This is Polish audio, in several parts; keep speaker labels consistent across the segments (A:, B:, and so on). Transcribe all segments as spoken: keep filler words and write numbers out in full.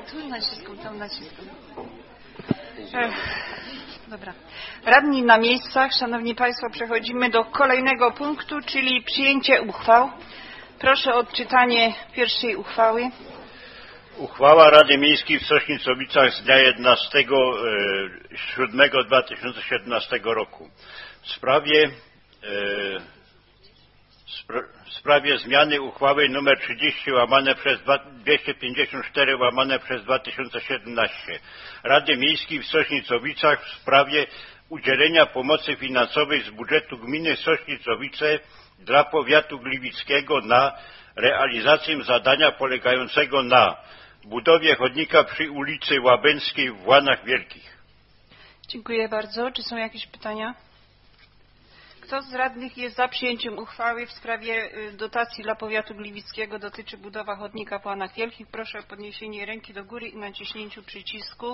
A: tu naciskam, tam naciskam. Ech, dobra. Radni na miejscach, Szanowni Państwo, przechodzimy do kolejnego punktu, czyli przyjęcie uchwał. Proszę o odczytanie pierwszej uchwały.
B: Uchwała Rady Miejskiej w Sośnicowicach z dnia jedenastego siódmego dwa tysiące siedemnastego roku w sprawie e, w sprawie zmiany uchwały nr trzydzieści łamane przez dwieście pięćdziesiąt cztery łamane przez dwa tysiące siedemnaście Rady Miejskiej w Sośnicowicach w sprawie udzielenia pomocy finansowej z budżetu gminy Sośnicowice dla powiatu gliwickiego na realizację zadania polegającego na budowie chodnika przy ulicy Łabęckiej w Łanach Wielkich.
A: Dziękuję bardzo. Czy są jakieś pytania? Kto z radnych jest za przyjęciem uchwały w sprawie dotacji dla powiatu gliwickiego dotyczy budowa chodnika po Łanach Wielkich? Proszę o podniesienie ręki do góry i naciśnięciu przycisku.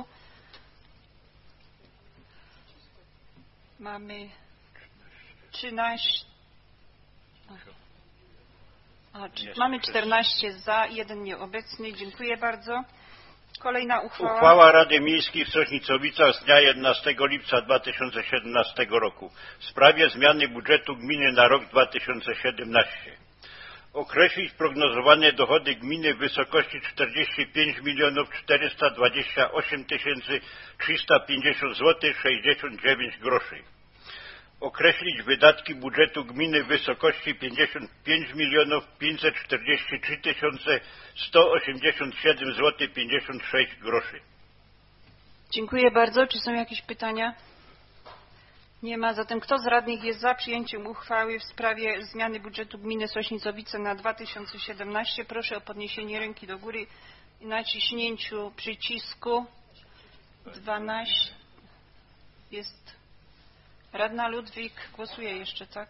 A: Mamy trzynaście. A, czy, mamy czternaście za, jeden nieobecny. Dziękuję bardzo. Kolejna uchwała.
B: Uchwała Rady Miejskiej w Sośnicowicach z dnia jedenastego lipca dwa tysiące siedemnastego roku w sprawie zmiany budżetu gminy na rok dwa tysiące siedemnasty. Określić prognozowane dochody gminy w wysokości czterdzieści pięć milionów czterysta dwadzieścia osiem tysięcy trzysta pięćdziesiąt złotych sześćdziesiąt dziewięć groszy. Określić wydatki budżetu gminy w wysokości pięćdziesiąt pięć milionów pięćset czterdzieści trzy tysiące sto osiemdziesiąt siedem złotych pięćdziesiąt sześć groszy.
A: Dziękuję bardzo. Czy są jakieś pytania? Nie ma. Zatem kto z radnych jest za przyjęciem uchwały w sprawie zmiany budżetu gminy Sośnicowice na dwa tysiące siedemnasty? Proszę o podniesienie ręki do góry i naciśnięciu przycisku. dwanaście. Jest radna Ludwik. Głosuje jeszcze, tak?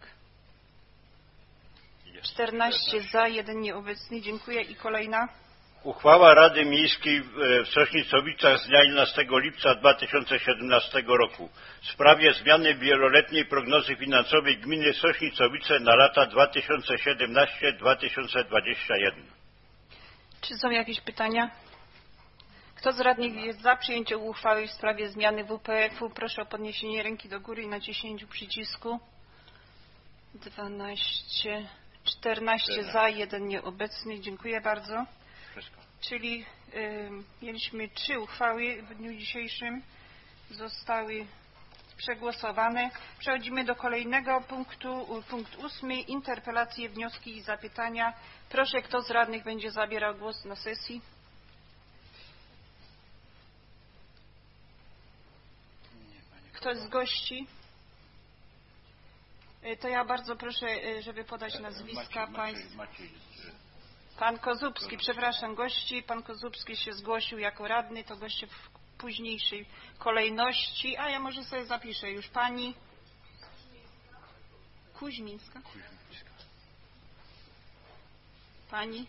A: czternaście za, jeden nieobecny. Dziękuję. I kolejna.
B: Uchwała Rady Miejskiej w Sośnicowicach z dnia jedenastego lipca dwa tysiące siedemnastego roku w sprawie zmiany wieloletniej prognozy finansowej gminy Sośnicowice na lata dwa tysiące siedemnasty do dwa tysiące dwudziestego pierwszego.
A: Czy są jakieś pytania? Kto z radnych jest za przyjęciem uchwały w sprawie zmiany W P F-u? Proszę o podniesienie ręki do góry i naciśnięciu przycisku. dwanaście, czternaście za, jeden nieobecny. Dziękuję bardzo.
B: Wszystko.
A: Czyli y, mieliśmy trzy uchwały w dniu dzisiejszym. Zostały przegłosowane. Przechodzimy do kolejnego punktu. Punkt ósmy. Interpelacje, wnioski i zapytania. Proszę, kto z radnych będzie zabierał głos na sesji? Ktoś z gości? To ja bardzo proszę, żeby podać nazwiska państw. Pan Kozubski, przepraszam, gości. Pan Kozubski się zgłosił jako radny, to goście w późniejszej kolejności. A ja może sobie zapiszę już. Pani Kuźmińska. Pani?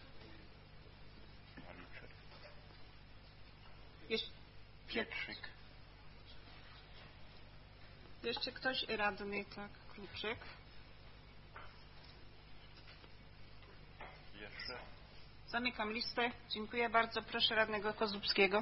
A: Jeszcze Pietrzyk. Jeszcze ktoś radny, tak, Kluczek.
B: Jeszcze.
A: Zamykam listę. Dziękuję bardzo. Proszę radnego Kozubskiego.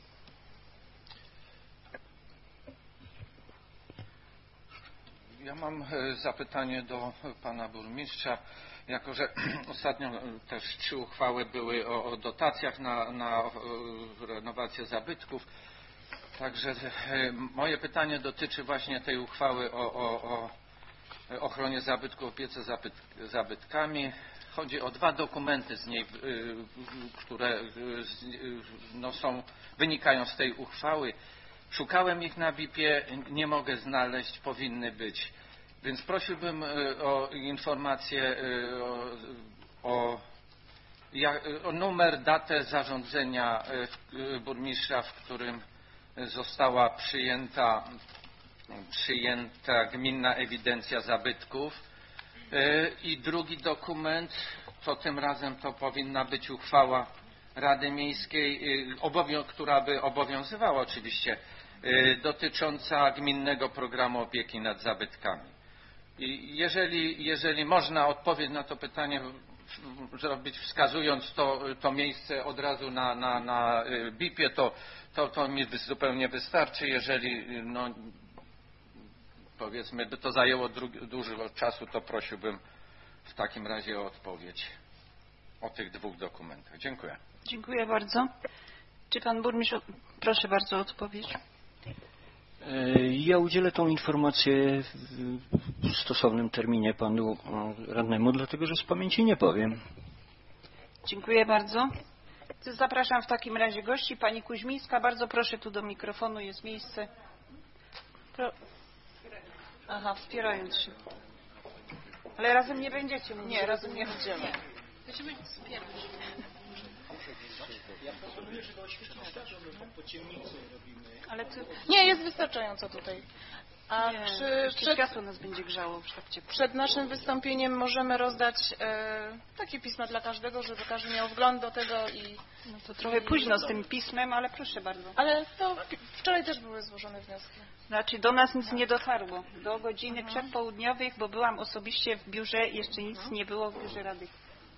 C: Ja mam zapytanie do pana burmistrza. Jako że ostatnio też trzy uchwały były o, o dotacjach na, na renowację zabytków. Także moje pytanie dotyczy właśnie tej uchwały o, o, o ochronie zabytków, opiece zabyt, zabytkami. Chodzi o dwa dokumenty z niej, które no, są, wynikają z tej uchwały. Szukałem ich na B I P-ie, nie mogę znaleźć, powinny być. Więc prosiłbym o informację o, o, o numer, datę zarządzenia burmistrza, w którym została przyjęta, przyjęta gminna ewidencja zabytków. I drugi dokument, to tym razem to powinna być uchwała Rady Miejskiej, która by obowiązywała oczywiście, dotycząca gminnego programu opieki nad zabytkami. I jeżeli, jeżeli można odpowiedzieć na to pytanie zrobić, wskazując to, to miejsce od razu na, na, na bipie, to, to, to mi zupełnie wystarczy. Jeżeli no, powiedzmy by to zajęło dużo czasu, to prosiłbym w takim razie o odpowiedź o tych dwóch dokumentach. Dziękuję.
A: Dziękuję bardzo. Czy pan burmistrz, proszę bardzo o odpowiedź.
D: Ja udzielę tą informację w stosownym terminie panu radnemu, dlatego że z pamięci nie powiem.
A: Dziękuję bardzo. Zapraszam w takim razie gości. Pani Kuźmińska, bardzo proszę, tu do mikrofonu jest miejsce. Pro... Aha, wspierając się. Ale razem nie będziecie mówić.
E: Nie, razem nie będziemy. Nie. Będziemy wspierać.
D: Ja proponuję, żeby oświetlić po ciemnicy robimy.
E: Ale ty... Nie, jest wystarczająco tutaj. A
A: nie,
E: przy, przed,
A: światło nas będzie grzało w sztabcie.
E: Przed naszym wystąpieniem możemy rozdać e, takie pisma dla każdego, żeby każdy miał wgląd do tego i...
A: No to trochę późno z tym pismem, ale proszę bardzo.
E: Ale to wczoraj też były złożone wnioski.
A: Znaczy do nas nic nie dotarło. Do godziny mhm. przedpołudniowych, bo byłam osobiście w biurze, jeszcze nic mhm. nie było w biurze Rady.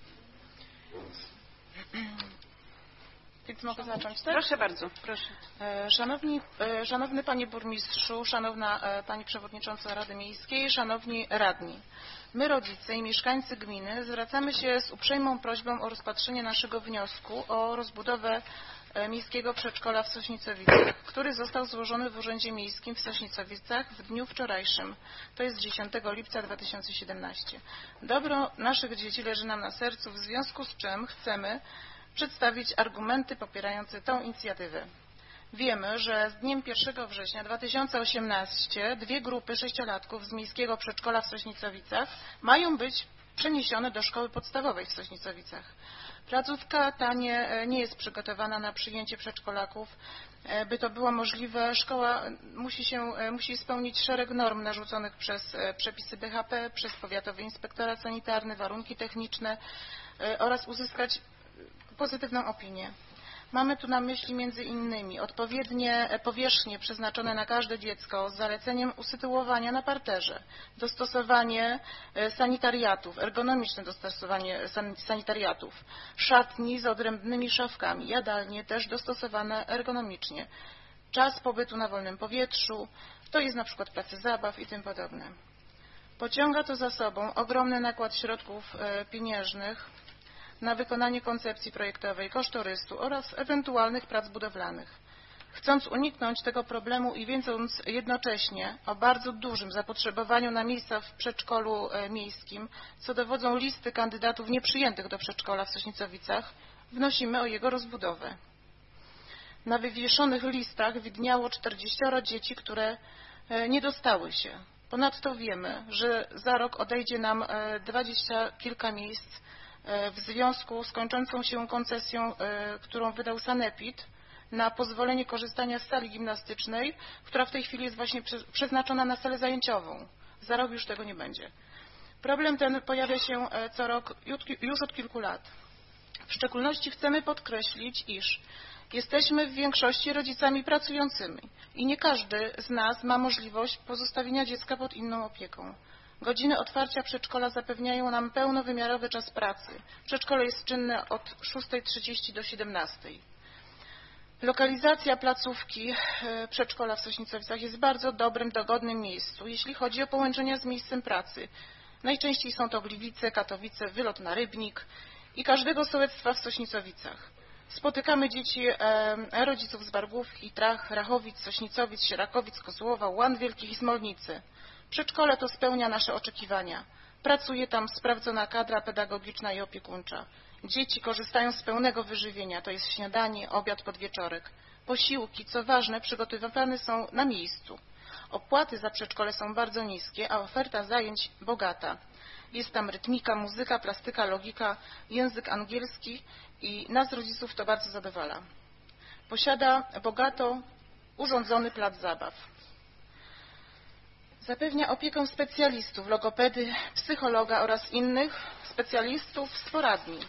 E: Więc mogę zacząć, tak?
A: Proszę bardzo, proszę.
E: Szanowni, szanowny Panie Burmistrzu, Szanowna Pani Przewodnicząca Rady Miejskiej, Szanowni Radni. My, rodzice i mieszkańcy gminy, zwracamy się z uprzejmą prośbą o rozpatrzenie naszego wniosku o rozbudowę miejskiego przedszkola w Sośnicowicach, który został złożony w Urzędzie Miejskim w Sośnicowicach w dniu wczorajszym, to jest dziesiątego lipca dwa tysiące siedemnastego. Dobro naszych dzieci leży nam na sercu, w związku z czym chcemy przedstawić argumenty popierające tę inicjatywę. Wiemy, że z dniem pierwszego września dwa tysiące osiemnastego dwie grupy sześciolatków z miejskiego przedszkola w Sośnicowicach mają być przeniesione do szkoły podstawowej w Sośnicowicach. Placówka ta nie, nie jest przygotowana na przyjęcie przedszkolaków. By to było możliwe, szkoła musi, się, musi spełnić szereg norm narzuconych przez przepisy B H P, przez Powiatowy Inspektorat Sanitarny, warunki techniczne oraz uzyskać pozytywną opinię. Mamy tu na myśli między innymi odpowiednie powierzchnie przeznaczone na każde dziecko z zaleceniem usytuowania na parterze, dostosowanie sanitariatów, ergonomiczne dostosowanie sanitariatów, szatni z odrębnymi szafkami, jadalnie też dostosowane ergonomicznie, czas pobytu na wolnym powietrzu, to jest na przykład place zabaw i tym podobne. Pociąga to za sobą ogromny nakład środków pieniężnych na wykonanie koncepcji projektowej, kosztorysu oraz ewentualnych prac budowlanych. Chcąc uniknąć tego problemu i wiedząc jednocześnie o bardzo dużym zapotrzebowaniu na miejsca w przedszkolu miejskim, co dowodzą listy kandydatów nieprzyjętych do przedszkola w Sośnicowicach, wnosimy o jego rozbudowę. Na wywieszonych listach widniało czterdzieścioro dzieci, które nie dostały się. Ponadto wiemy, że za rok odejdzie nam dwadzieścia kilka miejsc w związku z kończącą się koncesją, którą wydał Sanepid na pozwolenie korzystania z sali gimnastycznej, która w tej chwili jest właśnie przeznaczona na salę zajęciową. Za rok już tego nie będzie. Problem ten pojawia się co rok już od kilku lat. W szczególności chcemy podkreślić, iż jesteśmy w większości rodzicami pracującymi i nie każdy z nas ma możliwość pozostawienia dziecka pod inną opieką. Godziny otwarcia przedszkola zapewniają nam pełnowymiarowy czas pracy. Przedszkole jest czynne od szóstej trzydzieści do siedemnastej. Lokalizacja placówki przedszkola w Sośnicowicach jest w bardzo dobrym, dogodnym miejscu, jeśli chodzi o połączenia z miejscem pracy. Najczęściej są to Gliwice, Katowice, wylot na Rybnik i każdego sołectwa w Sośnicowicach. Spotykamy dzieci e, rodziców z Bargłówki, Trach, Rachowic, Sośnicowic, Sierakowic, Kozłowa, Łan Wielkich i Smolnicy. Przedszkole to spełnia nasze oczekiwania. Pracuje tam sprawdzona kadra pedagogiczna i opiekuńcza. Dzieci korzystają z pełnego wyżywienia, to jest śniadanie, obiad, podwieczorek. Posiłki, co ważne, przygotowywane są na miejscu. Opłaty za przedszkole są bardzo niskie, a oferta zajęć bogata. Jest tam rytmika, muzyka, plastyka, logika, język angielski i nas rodziców to bardzo zadowala. Posiada bogato urządzony plac zabaw. Zapewnia opiekę specjalistów, logopedy, psychologa oraz innych specjalistów z poradni.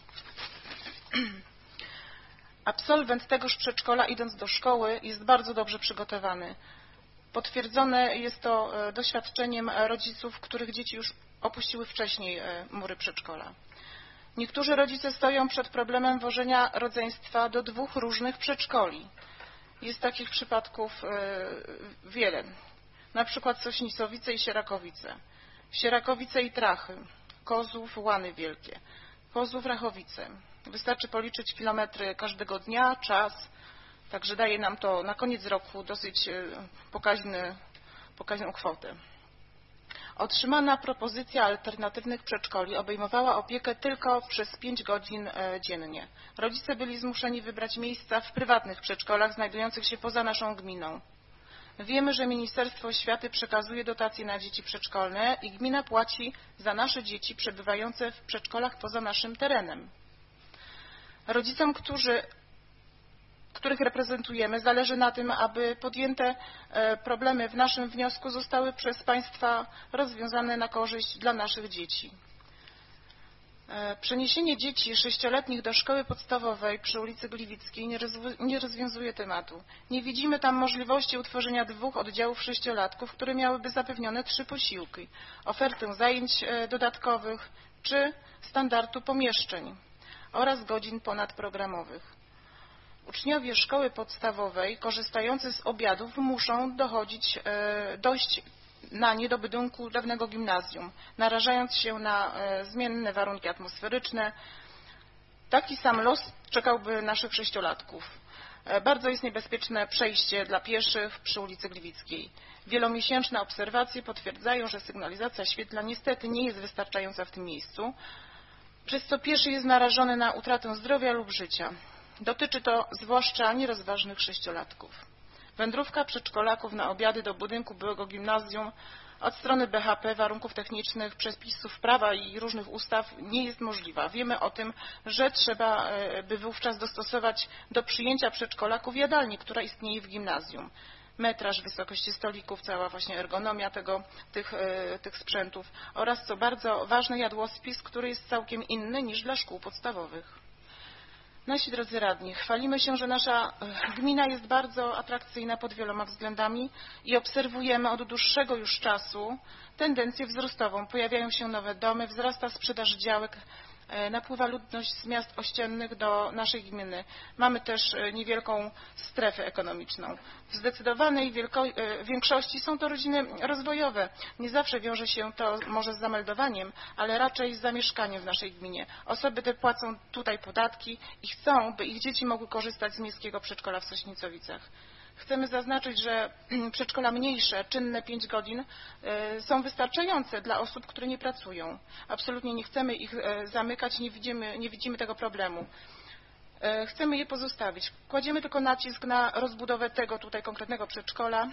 E: Absolwent tegoż przedszkola, idąc do szkoły, jest bardzo dobrze przygotowany. Potwierdzone jest to doświadczeniem rodziców, których dzieci już opuściły wcześniej mury przedszkola. Niektórzy rodzice stoją przed problemem wożenia rodzeństwa do dwóch różnych przedszkoli. Jest takich przypadków wiele. Na przykład Sośnicowice i Sierakowice. Sierakowice i Trachy. Kozłów, Łany Wielkie. Kozłów, Rachowice. Wystarczy policzyć kilometry każdego dnia, czas. Także daje nam to na koniec roku dosyć pokaźny, pokaźną kwotę. Otrzymana propozycja alternatywnych przedszkoli obejmowała opiekę tylko przez pięć godzin dziennie. Rodzice byli zmuszeni wybrać miejsca w prywatnych przedszkolach znajdujących się poza naszą gminą. Wiemy, że Ministerstwo Oświaty przekazuje dotacje na dzieci przedszkolne i gmina płaci za nasze dzieci przebywające w przedszkolach poza naszym terenem. Rodzicom, którzy których reprezentujemy, zależy na tym, aby podjęte problemy w naszym wniosku zostały przez Państwa rozwiązane na korzyść dla naszych dzieci. Przeniesienie dzieci sześcioletnich do szkoły podstawowej przy ulicy Gliwickiej nie rozwiązuje tematu. Nie widzimy tam możliwości utworzenia dwóch oddziałów sześciolatków, które miałyby zapewnione trzy posiłki, ofertę zajęć dodatkowych czy standardu pomieszczeń oraz godzin ponadprogramowych. Uczniowie szkoły podstawowej korzystający z obiadów muszą dochodzić, dojść na nie do budynku dawnego gimnazjum, narażając się na zmienne warunki atmosferyczne. Taki sam los czekałby naszych sześciolatków. Bardzo jest niebezpieczne przejście dla pieszych przy ulicy Gliwickiej. Wielomiesięczne obserwacje potwierdzają, że sygnalizacja świetlna niestety nie jest wystarczająca w tym miejscu, przez co pieszy jest narażony na utratę zdrowia lub życia. Dotyczy to zwłaszcza nierozważnych sześciolatków. Wędrówka przedszkolaków na obiady do budynku byłego gimnazjum od strony B H P, warunków technicznych, przepisów prawa i różnych ustaw nie jest możliwa. Wiemy o tym, że trzeba by wówczas dostosować do przyjęcia przedszkolaków jadalni, która istnieje w gimnazjum. Metraż, wysokości stolików, cała właśnie ergonomia tego, tych, tych sprzętów oraz, co bardzo ważne, jadłospis, który jest całkiem inny niż dla szkół podstawowych. Nasi drodzy radni, chwalimy się, że nasza gmina jest bardzo atrakcyjna pod wieloma względami i obserwujemy od dłuższego już czasu tendencję wzrostową. Pojawiają się nowe domy, wzrasta sprzedaż działek, napływa ludność z miast ościennych do naszej gminy. Mamy też niewielką strefę ekonomiczną. W zdecydowanej większości są to rodziny rozwojowe. Nie zawsze wiąże się to może z zameldowaniem, ale raczej z zamieszkaniem w naszej gminie. Osoby te płacą tutaj podatki i chcą, by ich dzieci mogły korzystać z miejskiego przedszkola w Sośnicowicach. Chcemy zaznaczyć, że przedszkola mniejsze, czynne pięć godzin są wystarczające dla osób, które nie pracują. Absolutnie nie chcemy ich zamykać, nie widzimy, nie widzimy tego problemu. Chcemy je pozostawić. Kładziemy tylko nacisk na rozbudowę tego tutaj konkretnego przedszkola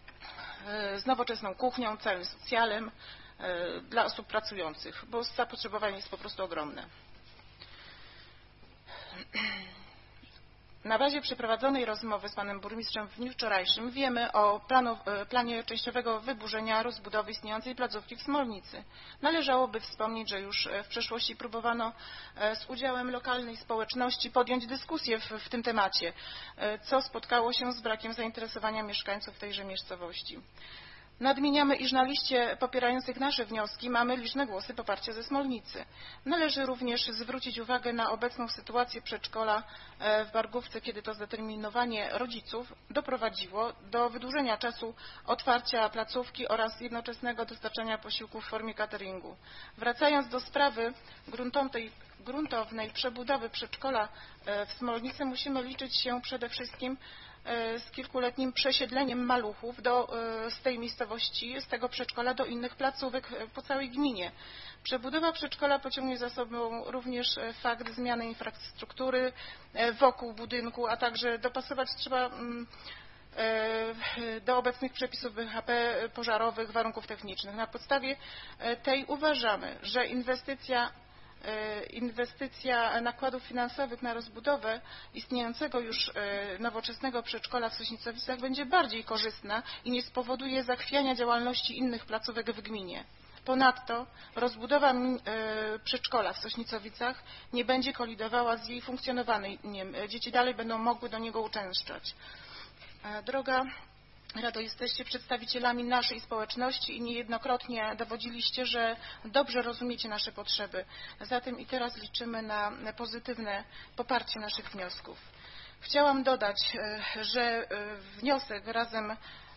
E: z nowoczesną kuchnią, całym socjalem dla osób pracujących, bo zapotrzebowanie jest po prostu ogromne. Na bazie przeprowadzonej rozmowy z panem burmistrzem w dniu wczorajszym wiemy o planu, planie częściowego wyburzenia rozbudowy istniejącej placówki w Smolnicy. Należałoby wspomnieć, że już w przeszłości próbowano z udziałem lokalnej społeczności podjąć dyskusję w, w tym temacie, co spotkało się z brakiem zainteresowania mieszkańców tejże miejscowości. Nadmieniamy, iż na liście popierających nasze wnioski mamy liczne głosy poparcia ze Smolnicy. Należy również zwrócić uwagę na obecną sytuację przedszkola w Bargówce, kiedy to zdeterminowanie rodziców doprowadziło do wydłużenia czasu otwarcia placówki oraz jednoczesnego dostarczania posiłków w formie cateringu. Wracając do sprawy gruntownej, gruntownej przebudowy przedszkola w Smolnicy, musimy liczyć się przede wszystkim z kilkuletnim przesiedleniem maluchów do, z tej miejscowości, z tego przedszkola do innych placówek po całej gminie. Przebudowa przedszkola pociągnie za sobą również fakt zmiany infrastruktury wokół budynku, a także dopasować trzeba do obecnych przepisów B H P pożarowych, warunków technicznych. Na podstawie tej uważamy, że inwestycja Inwestycja nakładów finansowych na rozbudowę istniejącego już nowoczesnego przedszkola w Sośnicowicach będzie bardziej korzystna i nie spowoduje zachwiania działalności innych placówek w gminie. Ponadto rozbudowa przedszkola w Sośnicowicach nie będzie kolidowała z jej funkcjonowaniem. Dzieci dalej będą mogły do niego uczęszczać. Droga Rado, jesteście przedstawicielami naszej społeczności i niejednokrotnie dowodziliście, że dobrze rozumiecie nasze potrzeby. Zatem i teraz liczymy na pozytywne poparcie naszych wniosków. Chciałam dodać, że wniosek razem,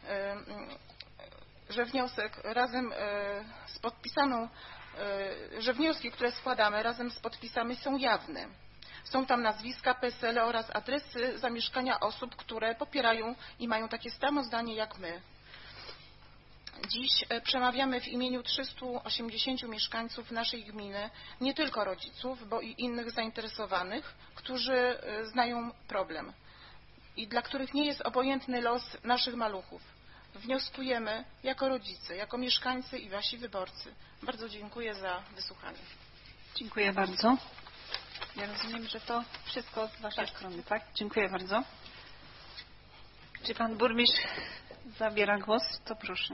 E: że wniosek razem z podpisaną, że wnioski, które składamy razem z podpisami są jawne. Są tam nazwiska, P E S E L oraz adresy zamieszkania osób, które popierają i mają takie samo zdanie jak my. Dziś przemawiamy w imieniu trzystu osiemdziesięciu mieszkańców naszej gminy, nie tylko rodziców, bo i innych zainteresowanych, którzy znają problem i dla których nie jest obojętny los naszych maluchów. Wnioskujemy jako rodzice, jako mieszkańcy i wasi wyborcy. Bardzo dziękuję za wysłuchanie.
A: Dziękuję bardzo. Ja rozumiem, że to wszystko z waszej tak. strony, tak? Dziękuję bardzo. Czy pan burmistrz zabiera głos? To proszę.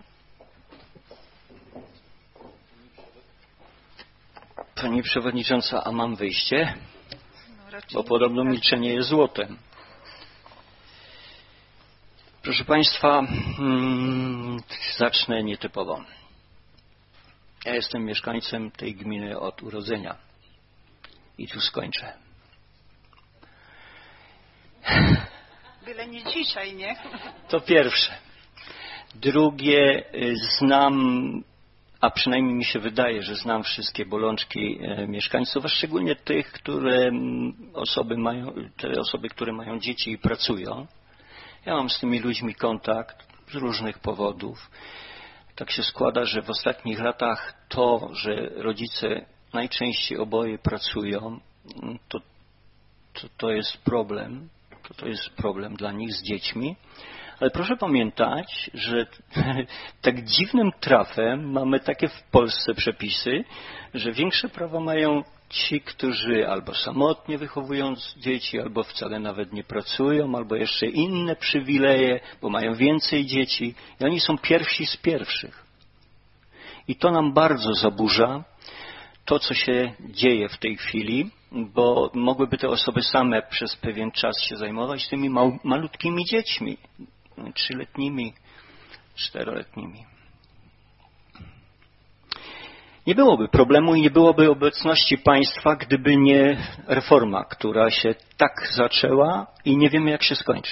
D: Pani przewodnicząca, a mam wyjście?
A: No, raczej
D: bo podobno
A: tak.
D: milczenie jest złotem. Proszę Państwa, hmm, zacznę nietypowo. Ja jestem mieszkańcem tej gminy od urodzenia i tu skończę.
A: Byle nie dzisiaj, nie?
D: To pierwsze. Drugie, znam, a przynajmniej mi się wydaje, że znam wszystkie bolączki mieszkańców, a szczególnie tych, które osoby mają, te osoby, które mają dzieci i pracują. Ja mam z tymi ludźmi kontakt z różnych powodów. Tak się składa, że w ostatnich latach to, że rodzice najczęściej oboje pracują, to, to, to jest problem. To, to jest problem dla nich z dziećmi. Ale proszę pamiętać, że tak dziwnym trafem mamy takie w Polsce przepisy, że większe prawa mają ci, którzy albo samotnie wychowują dzieci, albo wcale nawet nie pracują, albo jeszcze inne przywileje, bo mają więcej dzieci i oni są pierwsi z pierwszych. I to nam bardzo zaburza to, co się dzieje w tej chwili, bo mogłyby te osoby same przez pewien czas się zajmować tymi mał, malutkimi dziećmi, trzyletnimi, czteroletnimi. Nie byłoby problemu i nie byłoby obecności państwa, gdyby nie reforma, która się tak zaczęła i nie wiemy, jak się skończy.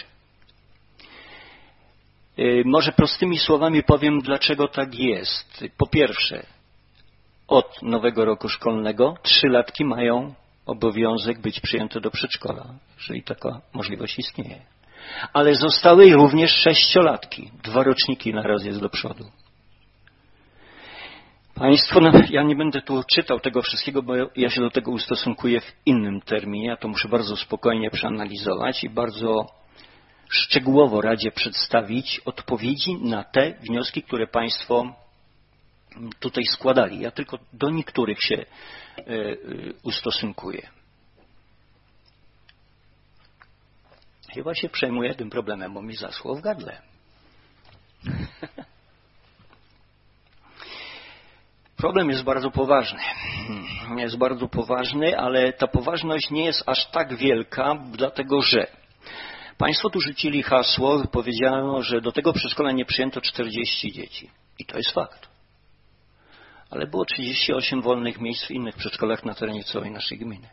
D: Może prostymi słowami powiem, dlaczego tak jest. Po pierwsze, od nowego roku szkolnego trzylatki mają obowiązek być przyjęte do przedszkola, jeżeli taka możliwość istnieje. Ale zostały również sześciolatki. Dwa roczniki na raz jest do przodu. Państwo, no, ja nie będę tu czytał tego wszystkiego, bo ja się do tego ustosunkuję w innym terminie. Ja to muszę bardzo spokojnie przeanalizować i bardzo szczegółowo Radzie przedstawić odpowiedzi na te wnioski, które Państwo tutaj składali. Ja tylko do niektórych się ustosunkuję. Chyba się przejmuję tym problemem, bo mi zaschło w gardle. Problem jest bardzo poważny. Jest bardzo poważny, ale ta poważność nie jest aż tak wielka, dlatego że Państwo tu rzucili hasło, powiedziano, że do tego przedszkola nie przyjęto czterdzieści dzieci. I to jest fakt. Ale było trzydzieści osiem wolnych miejsc w innych przedszkolach na terenie całej naszej gminy.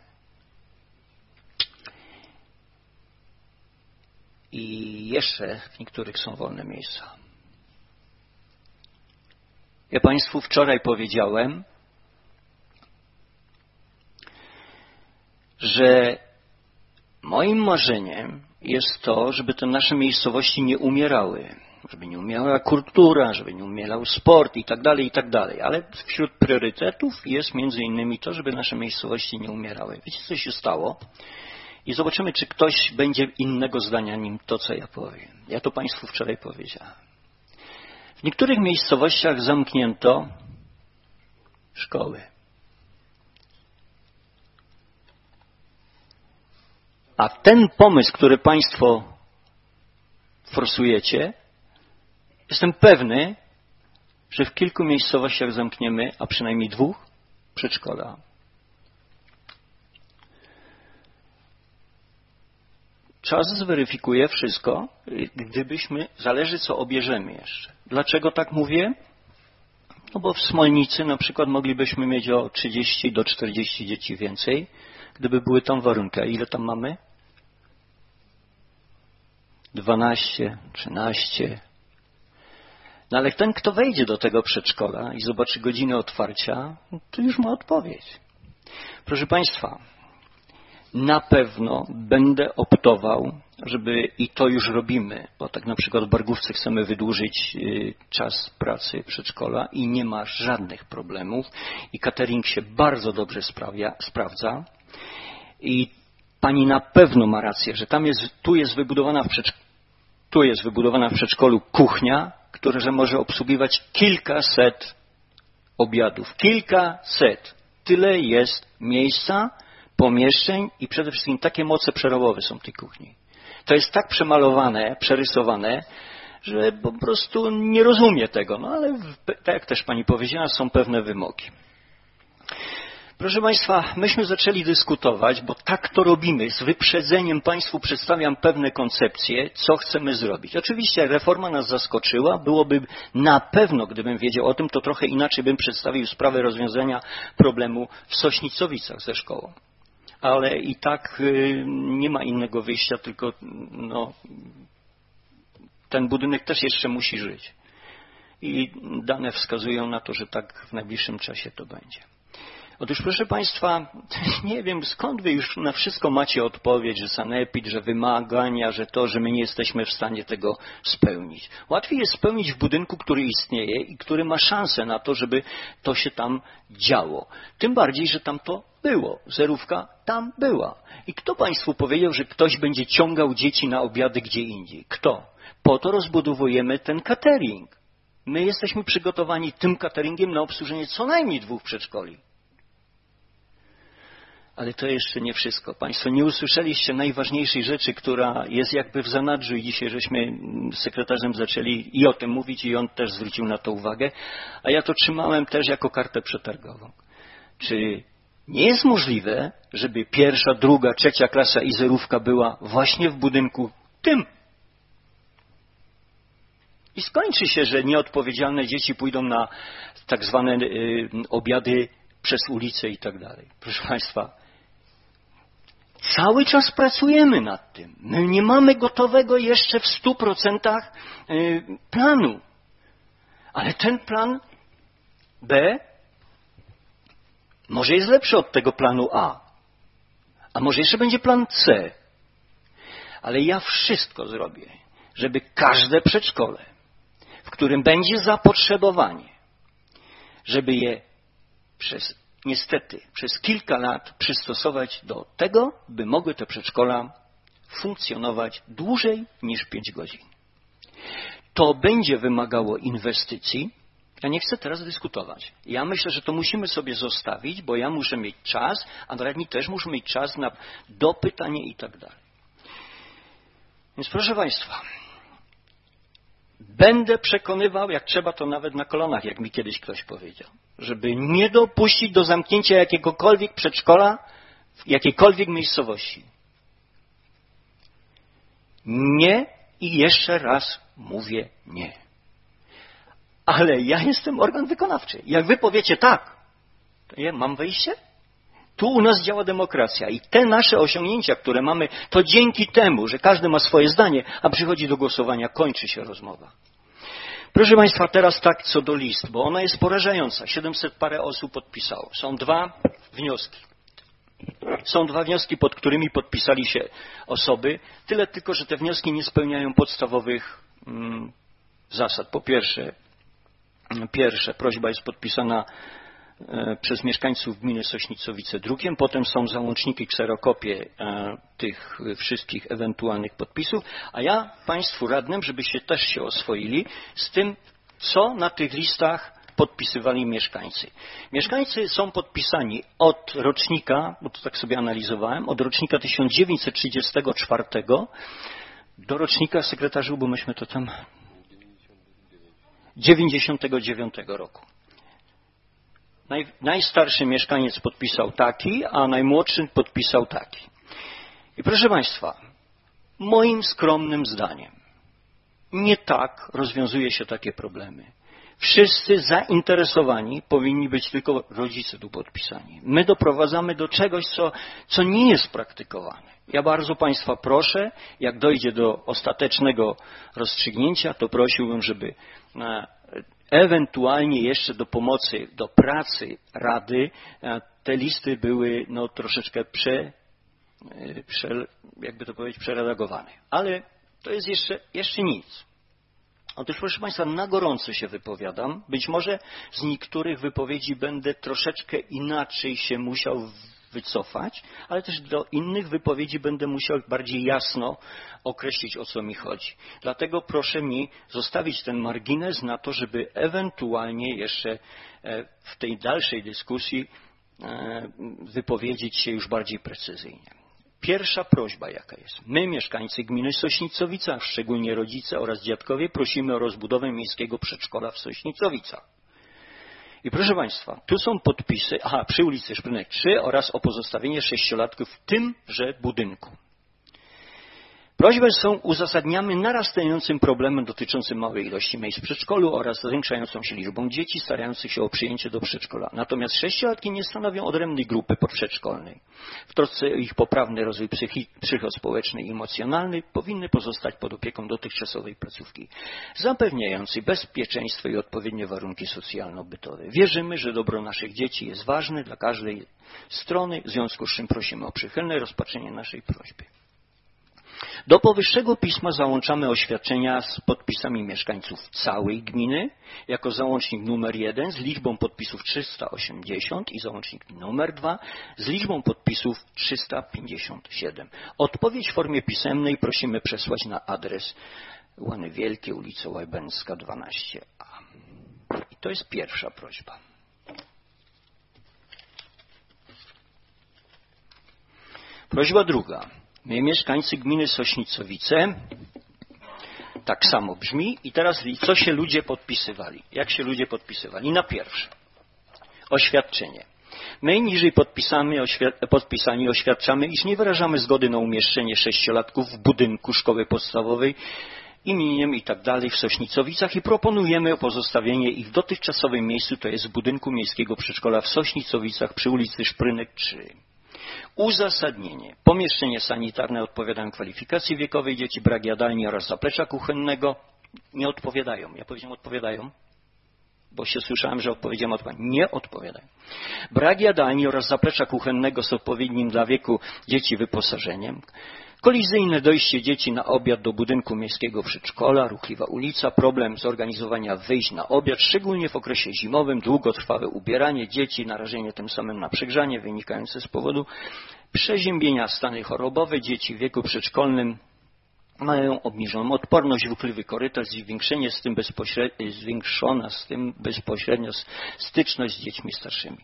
D: I jeszcze w niektórych są wolne miejsca. Ja Państwu wczoraj powiedziałem, że moim marzeniem jest to, żeby te nasze miejscowości nie umierały. Żeby nie umierała kultura, żeby nie umierał sport i tak dalej, i tak dalej. Ale wśród priorytetów jest między innymi to, żeby nasze miejscowości nie umierały. Wiecie, co się stało? I zobaczymy, czy ktoś będzie innego zdania nim to, co ja powiem. Ja to Państwu wczoraj powiedziałem. W niektórych miejscowościach zamknięto szkoły. A ten pomysł, który Państwo forsujecie, jestem pewny, że w kilku miejscowościach zamkniemy, a przynajmniej dwóch, przedszkola. czas zweryfikuje wszystko, gdybyśmy, zależy co obierzemy jeszcze. Dlaczego tak mówię? No bo w Smolnicy na przykład moglibyśmy mieć o trzydzieści do czterdziestu dzieci więcej, gdyby były tam warunki. A ile tam mamy? dwanaście, trzynaście. No ale ten, kto wejdzie do tego przedszkola i zobaczy godzinę otwarcia, to już ma odpowiedź. Proszę Państwa, na pewno będę optował, żeby, i to już robimy, bo tak na przykład w Bargówce chcemy wydłużyć czas pracy przedszkola i nie ma żadnych problemów i catering się bardzo dobrze sprawia, sprawdza i pani na pewno ma rację, że tam jest, tu jest wybudowana w przedszkolu, tu jest wybudowana w przedszkolu kuchnia, która że może obsługiwać kilkaset obiadów. Kilkaset. Tyle jest miejsca, pomieszczeń i przede wszystkim takie moce przerobowe są w tej kuchni. To jest tak przemalowane, przerysowane, że po prostu nie rozumie tego. No ale tak jak też pani powiedziała, są pewne wymogi. Proszę Państwa, myśmy zaczęli dyskutować, bo tak to robimy. Z wyprzedzeniem Państwu przedstawiam pewne koncepcje, co chcemy zrobić. Oczywiście reforma nas zaskoczyła. Byłoby na pewno, gdybym wiedział o tym, to trochę inaczej bym przedstawił sprawę rozwiązania problemu w Sośnicowicach ze szkołą. Ale i tak y, nie ma innego wyjścia, tylko no, ten budynek też jeszcze musi żyć. I dane wskazują na to, że tak w najbliższym czasie to będzie. Otóż proszę Państwa, nie wiem skąd Wy już na wszystko macie odpowiedź, że sanepid, że wymagania, że to, że my nie jesteśmy w stanie tego spełnić. Łatwiej jest spełnić w budynku, który istnieje i który ma szansę na to, żeby to się tam działo. Tym bardziej, że tam to było. Zerówka tam była. I kto Państwu powiedział, że ktoś będzie ciągał dzieci na obiady gdzie indziej? Kto? Po to rozbudowujemy ten catering. My jesteśmy przygotowani tym cateringiem na obsłużenie co najmniej dwóch przedszkoli. Ale to jeszcze nie wszystko. Państwo nie usłyszeliście najważniejszej rzeczy, która jest jakby w zanadrzu i dzisiaj żeśmy z sekretarzem zaczęli i o tym mówić i on też zwrócił na to uwagę, a ja to trzymałem też jako kartę przetargową. Czy nie jest możliwe, żeby pierwsza, druga, trzecia klasa i zerówka była właśnie w budynku tym? I skończy się, że nieodpowiedzialne dzieci pójdą na tak zwane y, obiady przez ulicę i tak dalej. Proszę Państwa, cały czas pracujemy nad tym. My nie mamy gotowego jeszcze w stu procentach planu. Ale ten plan B może jest lepszy od tego planu A. A może jeszcze będzie plan C. Ale ja wszystko zrobię, żeby każde przedszkole, w którym będzie zapotrzebowanie, żeby je przez, niestety, przez kilka lat przystosować do tego, by mogły te przedszkola funkcjonować dłużej niż pięć godzin. To będzie wymagało inwestycji. Ja nie chcę teraz dyskutować. Ja myślę, że to musimy sobie zostawić, bo ja muszę mieć czas, a radni też muszą mieć czas na dopytanie i tak dalej. Więc proszę Państwa, będę przekonywał, jak trzeba, to nawet na kolanach, jak mi kiedyś ktoś powiedział, żeby nie dopuścić do zamknięcia jakiegokolwiek przedszkola w jakiejkolwiek miejscowości. Nie i jeszcze raz mówię nie. Ale ja jestem organ wykonawczy. Jak wy powiecie tak, to ja mam wyjście? Tu u nas działa demokracja i te nasze osiągnięcia, które mamy, to dzięki temu, że każdy ma swoje zdanie, a przychodzi do głosowania, kończy się rozmowa. Proszę Państwa, teraz tak co do list, bo ona jest porażająca. siedemset parę osób podpisało. Są dwa wnioski. Są dwa wnioski, pod którymi podpisali się osoby. Tyle tylko, że te wnioski nie spełniają podstawowych mm, zasad. Po pierwsze, pierwsze, prośba jest podpisana przez mieszkańców gminy Sośnicowice drukiem, potem są załączniki, kserokopie tych wszystkich ewentualnych podpisów, a ja Państwu radnym, żebyście też się oswoili z tym, co na tych listach podpisywali mieszkańcy. Mieszkańcy są podpisani od rocznika, bo to tak sobie analizowałem, od rocznika tysiąc dziewięćset trzydziestego czwartego do rocznika, sekretarzu, bo myśmy to tam dziewięćdziesiątego dziewiątego roku. Naj, najstarszy mieszkaniec podpisał taki, a najmłodszy podpisał taki. I proszę Państwa, Moim skromnym zdaniem nie tak rozwiązuje się takie problemy. Wszyscy zainteresowani powinni być tylko rodzice tu podpisani. My doprowadzamy do czegoś, co, co nie jest praktykowane. Ja bardzo Państwa proszę, jak dojdzie do ostatecznego rozstrzygnięcia, to prosiłbym, żeby ewentualnie jeszcze do pomocy, do pracy Rady te listy były no, troszeczkę prze, prze, jakby to powiedzieć, przeredagowane. Ale to jest jeszcze, jeszcze nic. Otóż, proszę Państwa, na gorąco się wypowiadam. Być może z niektórych wypowiedzi będę troszeczkę inaczej się musiał wycofać, ale też do innych wypowiedzi będę musiał bardziej jasno określić, o co mi chodzi. Dlatego proszę mi zostawić ten margines na to, żeby ewentualnie jeszcze w tej dalszej dyskusji wypowiedzieć się już bardziej precyzyjnie. Pierwsza prośba jaka jest. My, mieszkańcy gminy Sośnicowica, szczególnie rodzice oraz dziadkowie, prosimy o rozbudowę miejskiego przedszkola w Sośnicowicach. I proszę Państwa, tu są podpisy, aha, przy ulicy Szprynek trzy oraz o pozostawienie sześciolatków w tymże budynku. Prośbę są uzasadniamy narastającym problemem dotyczącym małej ilości miejsc w przedszkolu oraz zwiększającą się liczbą dzieci starających się o przyjęcie do przedszkola. Natomiast sześciolatki nie stanowią odrębnej grupy przedszkolnej. W trosce o ich poprawny rozwój psychi- psychospołeczny i emocjonalny powinny pozostać pod opieką dotychczasowej placówki, zapewniającej bezpieczeństwo i odpowiednie warunki socjalno-bytowe. Wierzymy, że dobro naszych dzieci jest ważne dla każdej strony, w związku z czym prosimy o przychylne rozpatrzenie naszej prośby. Do powyższego pisma załączamy oświadczenia z podpisami mieszkańców całej gminy jako załącznik numer jeden z liczbą podpisów trzysta osiemdziesiąt i załącznik numer dwa z liczbą podpisów trzysta pięćdziesiąt siedem. Odpowiedź w formie pisemnej prosimy przesłać na adres Łany Wielkie, ulica Łajbęcka dwanaście a. I to jest pierwsza prośba. Prośba druga. My, mieszkańcy gminy Sośnicowice, tak samo brzmi. I teraz co się ludzie podpisywali? Jak się ludzie podpisywali? Na pierwsze, oświadczenie. My niżej podpisamy, oświ- podpisani oświadczamy, iż nie wyrażamy zgody na umieszczenie sześciolatków w budynku szkoły podstawowej imieniem i tak dalej w Sośnicowicach i proponujemy pozostawienie ich w dotychczasowym miejscu, to jest w budynku miejskiego przedszkola w Sośnicowicach przy ulicy Szprynek trzy. Uzasadnienie. Pomieszczenie sanitarne odpowiadają kwalifikacji wiekowej dzieci, brak jadalni oraz zaplecza kuchennego. Nie odpowiadają. Ja powiedziałem odpowiadają, bo się słyszałem, że odpowiedziałem odpowiadają. Nie odpowiadają. Brak jadalni oraz zaplecza kuchennego z odpowiednim dla wieku dzieci wyposażeniem. Kolizyjne dojście dzieci na obiad do budynku miejskiego przedszkola, ruchliwa ulica, problem zorganizowania wyjść na obiad, szczególnie w okresie zimowym, długotrwałe ubieranie dzieci, narażenie tym samym na przegrzanie wynikające z powodu przeziębienia, stany chorobowe, dzieci w wieku przedszkolnym mają obniżoną odporność, ruchliwy korytarz, zwiększenie z tym bezpośrednio, zwiększona z tym bezpośrednio styczność z dziećmi starszymi.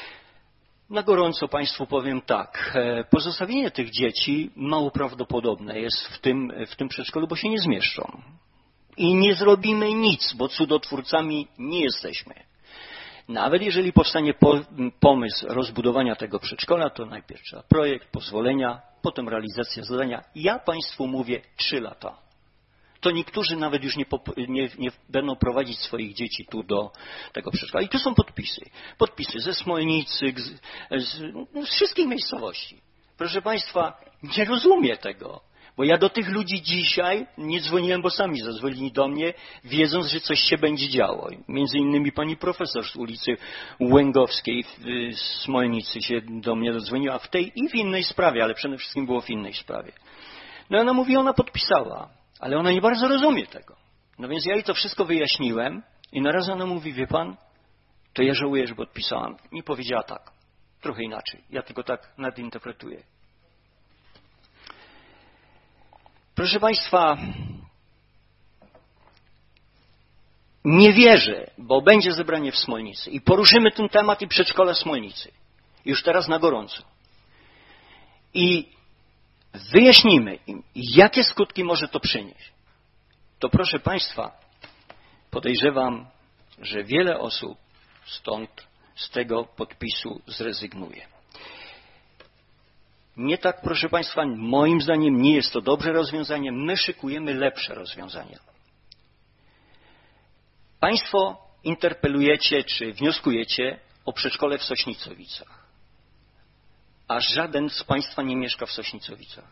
D: Na gorąco Państwu powiem tak, pozostawienie tych dzieci mało prawdopodobne jest w tym, w tym przedszkolu, bo się nie zmieszczą. I nie zrobimy nic, bo cudotwórcami nie jesteśmy. Nawet jeżeli powstanie po, pomysł rozbudowania tego przedszkola, to najpierw trzeba projekt, pozwolenia, potem realizacja zadania. Ja Państwu mówię trzy lata. To niektórzy nawet już nie, nie, nie będą prowadzić swoich dzieci tu do tego przedszkola. I tu są podpisy. Podpisy ze Smolnicy, z, z, z wszystkich miejscowości. Proszę Państwa, nie rozumiem tego. Bo ja do tych ludzi dzisiaj nie dzwoniłem, bo sami zadzwonili do mnie, wiedząc, że coś się będzie działo. Między innymi pani profesor z ulicy Łęgowskiej w Smolnicy się do mnie dodzwoniła w tej i w innej sprawie, ale przede wszystkim było w innej sprawie. No ona mówi, ona podpisała. Ale ona nie bardzo rozumie tego. No więc ja jej to wszystko wyjaśniłem i naraz ona mówi, wie pan, to ja żałuję, że podpisałam. Nie powiedziała tak. Trochę inaczej. Ja tylko tak nadinterpretuję. Proszę Państwa, nie wierzę, bo będzie zebranie w Smolnicy i poruszymy ten temat i przedszkola Smolnicy. Już teraz na gorąco. I wyjaśnimy im, jakie skutki może to przynieść. To proszę Państwa, podejrzewam, że wiele osób stąd z tego podpisu zrezygnuje. Nie tak, proszę Państwa, moim zdaniem nie jest to dobre rozwiązanie. My szykujemy lepsze rozwiązania. Państwo interpelujecie czy wnioskujecie o przedszkole w Sośnicowicach. A żaden z Państwa nie mieszka w Sośnicowicach.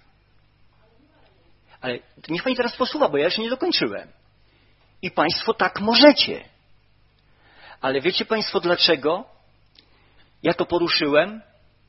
D: Ale niech Pani teraz posłucha, bo ja jeszcze nie dokończyłem. I Państwo tak możecie. Ale wiecie Państwo dlaczego? Ja to poruszyłem,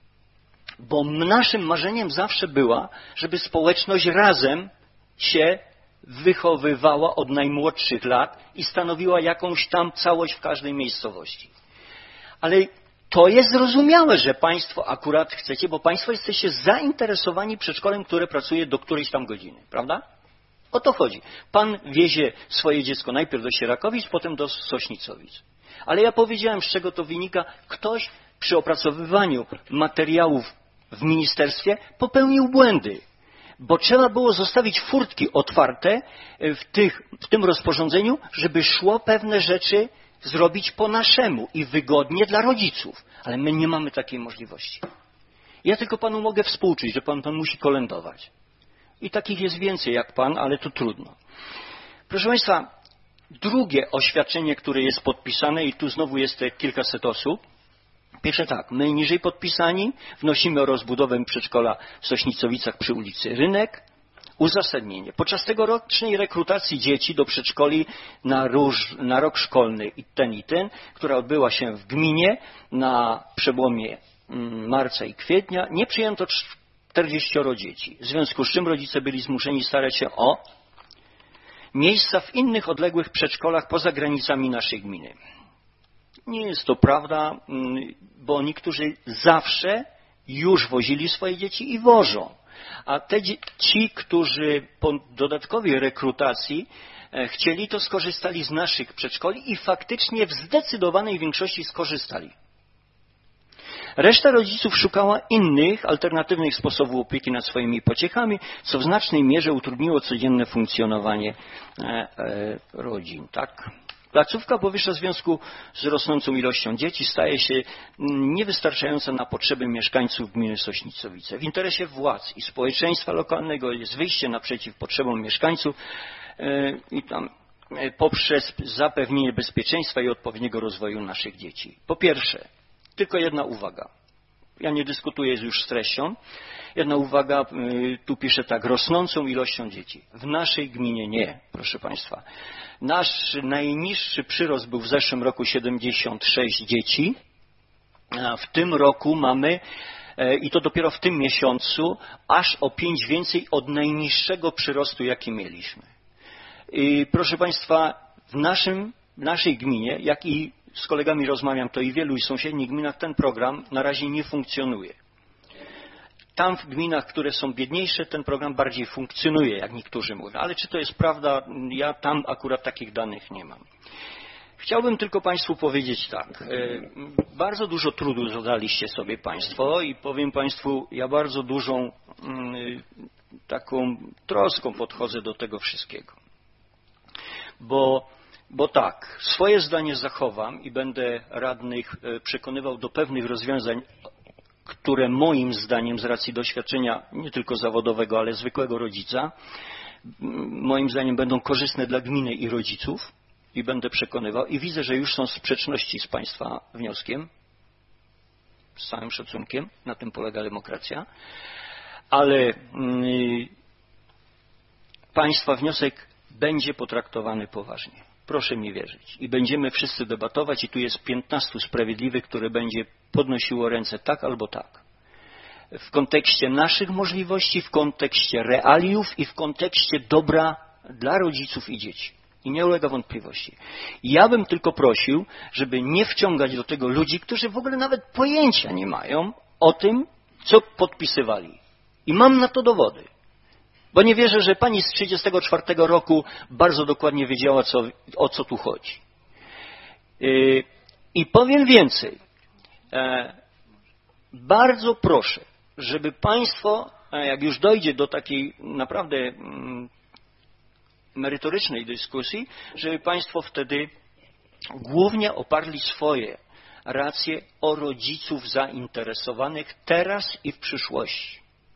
D: bo naszym marzeniem zawsze była, żeby społeczność razem się wychowywała od najmłodszych lat i stanowiła jakąś tam całość w każdej miejscowości. Ale to jest zrozumiałe, że Państwo akurat chcecie, bo Państwo jesteście zainteresowani przedszkolem, które pracuje do którejś tam godziny, prawda? O to chodzi. Pan wiezie swoje dziecko najpierw do Sierakowic, potem do Sośnicowic. Ale ja powiedziałem, z czego to wynika. Ktoś przy opracowywaniu materiałów w ministerstwie popełnił błędy, bo trzeba było zostawić furtki otwarte w, tych, w tym rozporządzeniu, żeby szło pewne rzeczy zrobić po naszemu i wygodnie dla rodziców. Ale my nie mamy takiej możliwości. Ja tylko Panu mogę współczuć, że Pan, pan musi kolędować. I takich jest więcej jak Pan, ale to trudno. Proszę Państwa, drugie oświadczenie, które jest podpisane i tu znowu jest te kilkaset osób. Pierwsze tak, my niżej podpisani wnosimy o rozbudowę przedszkola w Sośnicowicach przy ulicy Rynek. Uzasadnienie. Podczas tegorocznej rekrutacji dzieci do przedszkoli na, róż, na rok szkolny i ten i ten, która odbyła się w gminie na przełomie marca i kwietnia, nie przyjęto czterdzieścioro dzieci. W związku z czym rodzice byli zmuszeni starać się o miejsca w innych odległych przedszkolach poza granicami naszej gminy. Nie jest to prawda, bo niektórzy zawsze już wozili swoje dzieci i wożą. A te ci, którzy po dodatkowej rekrutacji chcieli, to skorzystali z naszych przedszkoli i faktycznie w zdecydowanej większości skorzystali. Reszta rodziców szukała innych, alternatywnych sposobów opieki nad swoimi pociechami, co w znacznej mierze utrudniło codzienne funkcjonowanie rodzin. Tak? Placówka powyższa w związku z rosnącą ilością dzieci staje się niewystarczająca na potrzeby mieszkańców gminy Sośnicowice. W interesie władz i społeczeństwa lokalnego jest wyjście naprzeciw potrzebom mieszkańców i tam poprzez zapewnienie bezpieczeństwa i odpowiedniego rozwoju naszych dzieci. Po pierwsze, tylko jedna uwaga. Ja nie dyskutuję już z treścią. Jedna uwaga, tu piszę tak, rosnącą ilością dzieci. W naszej gminie nie, proszę Państwa. Nasz najniższy przyrost był w zeszłym roku siedemdziesiąt sześć dzieci, a w tym roku mamy, i to dopiero w tym miesiącu, aż o pięć więcej od najniższego przyrostu, jaki mieliśmy. I proszę Państwa, w naszym, w naszej gminie, jak i z kolegami rozmawiam, to i w wielu i sąsiednich gminach ten program na razie nie funkcjonuje. Tam w gminach, które są biedniejsze, ten program bardziej funkcjonuje, jak niektórzy mówią. Ale czy to jest prawda? Ja tam akurat takich danych nie mam. Chciałbym tylko Państwu powiedzieć tak. Bardzo dużo trudu zadaliście sobie Państwo i powiem Państwu, ja bardzo dużą taką troską podchodzę do tego wszystkiego. Bo, bo tak, swoje zdanie zachowam i będę radnych przekonywał do pewnych rozwiązań, które moim zdaniem z racji doświadczenia nie tylko zawodowego, ale zwykłego rodzica, moim zdaniem będą korzystne dla gminy i rodziców i będę przekonywał. I widzę, że już są sprzeczności z Państwa wnioskiem, z całym szacunkiem, na tym polega demokracja, ale yy, Państwa wniosek będzie potraktowany poważnie. Proszę mi wierzyć. I będziemy wszyscy debatować i tu jest piętnastu sprawiedliwych, które będzie podnosiło ręce tak albo tak. W kontekście naszych możliwości, w kontekście realiów i w kontekście dobra dla rodziców i dzieci. I nie ulega wątpliwości. Ja bym tylko prosił, żeby nie wciągać do tego ludzi, którzy w ogóle nawet pojęcia nie mają o tym, co podpisywali. I mam na to dowody. Bo nie wierzę, że pani z trzydziestego czwartego roku bardzo dokładnie wiedziała, co, o co tu chodzi. Yy, I powiem więcej. E, bardzo proszę, żeby Państwo, jak już dojdzie do takiej naprawdę mm, merytorycznej dyskusji, żeby Państwo wtedy głównie oparli swoje racje o rodziców zainteresowanych teraz i w przyszłości.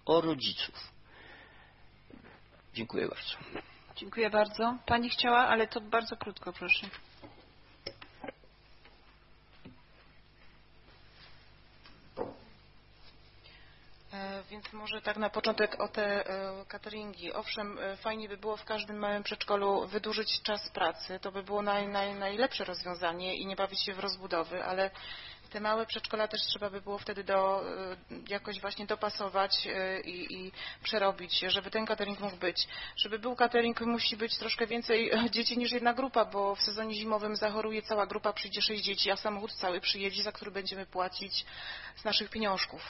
D: o rodziców. Dziękuję bardzo.
A: Dziękuję bardzo. Pani chciała, ale to bardzo krótko, proszę.
E: Więc może tak na początek o te cateringi. Owszem, fajnie by było w każdym małym przedszkolu wydłużyć czas pracy. To by było naj, naj, najlepsze rozwiązanie i nie bawić się w rozbudowy, ale te małe przedszkola też trzeba by było wtedy do, jakoś właśnie dopasować i, i przerobić, żeby ten catering mógł być. Żeby był catering, musi być troszkę więcej dzieci niż jedna grupa, bo w sezonie zimowym zachoruje cała grupa, przyjdzie sześć dzieci, a samochód cały przyjedzie, za który będziemy płacić z naszych pieniążków.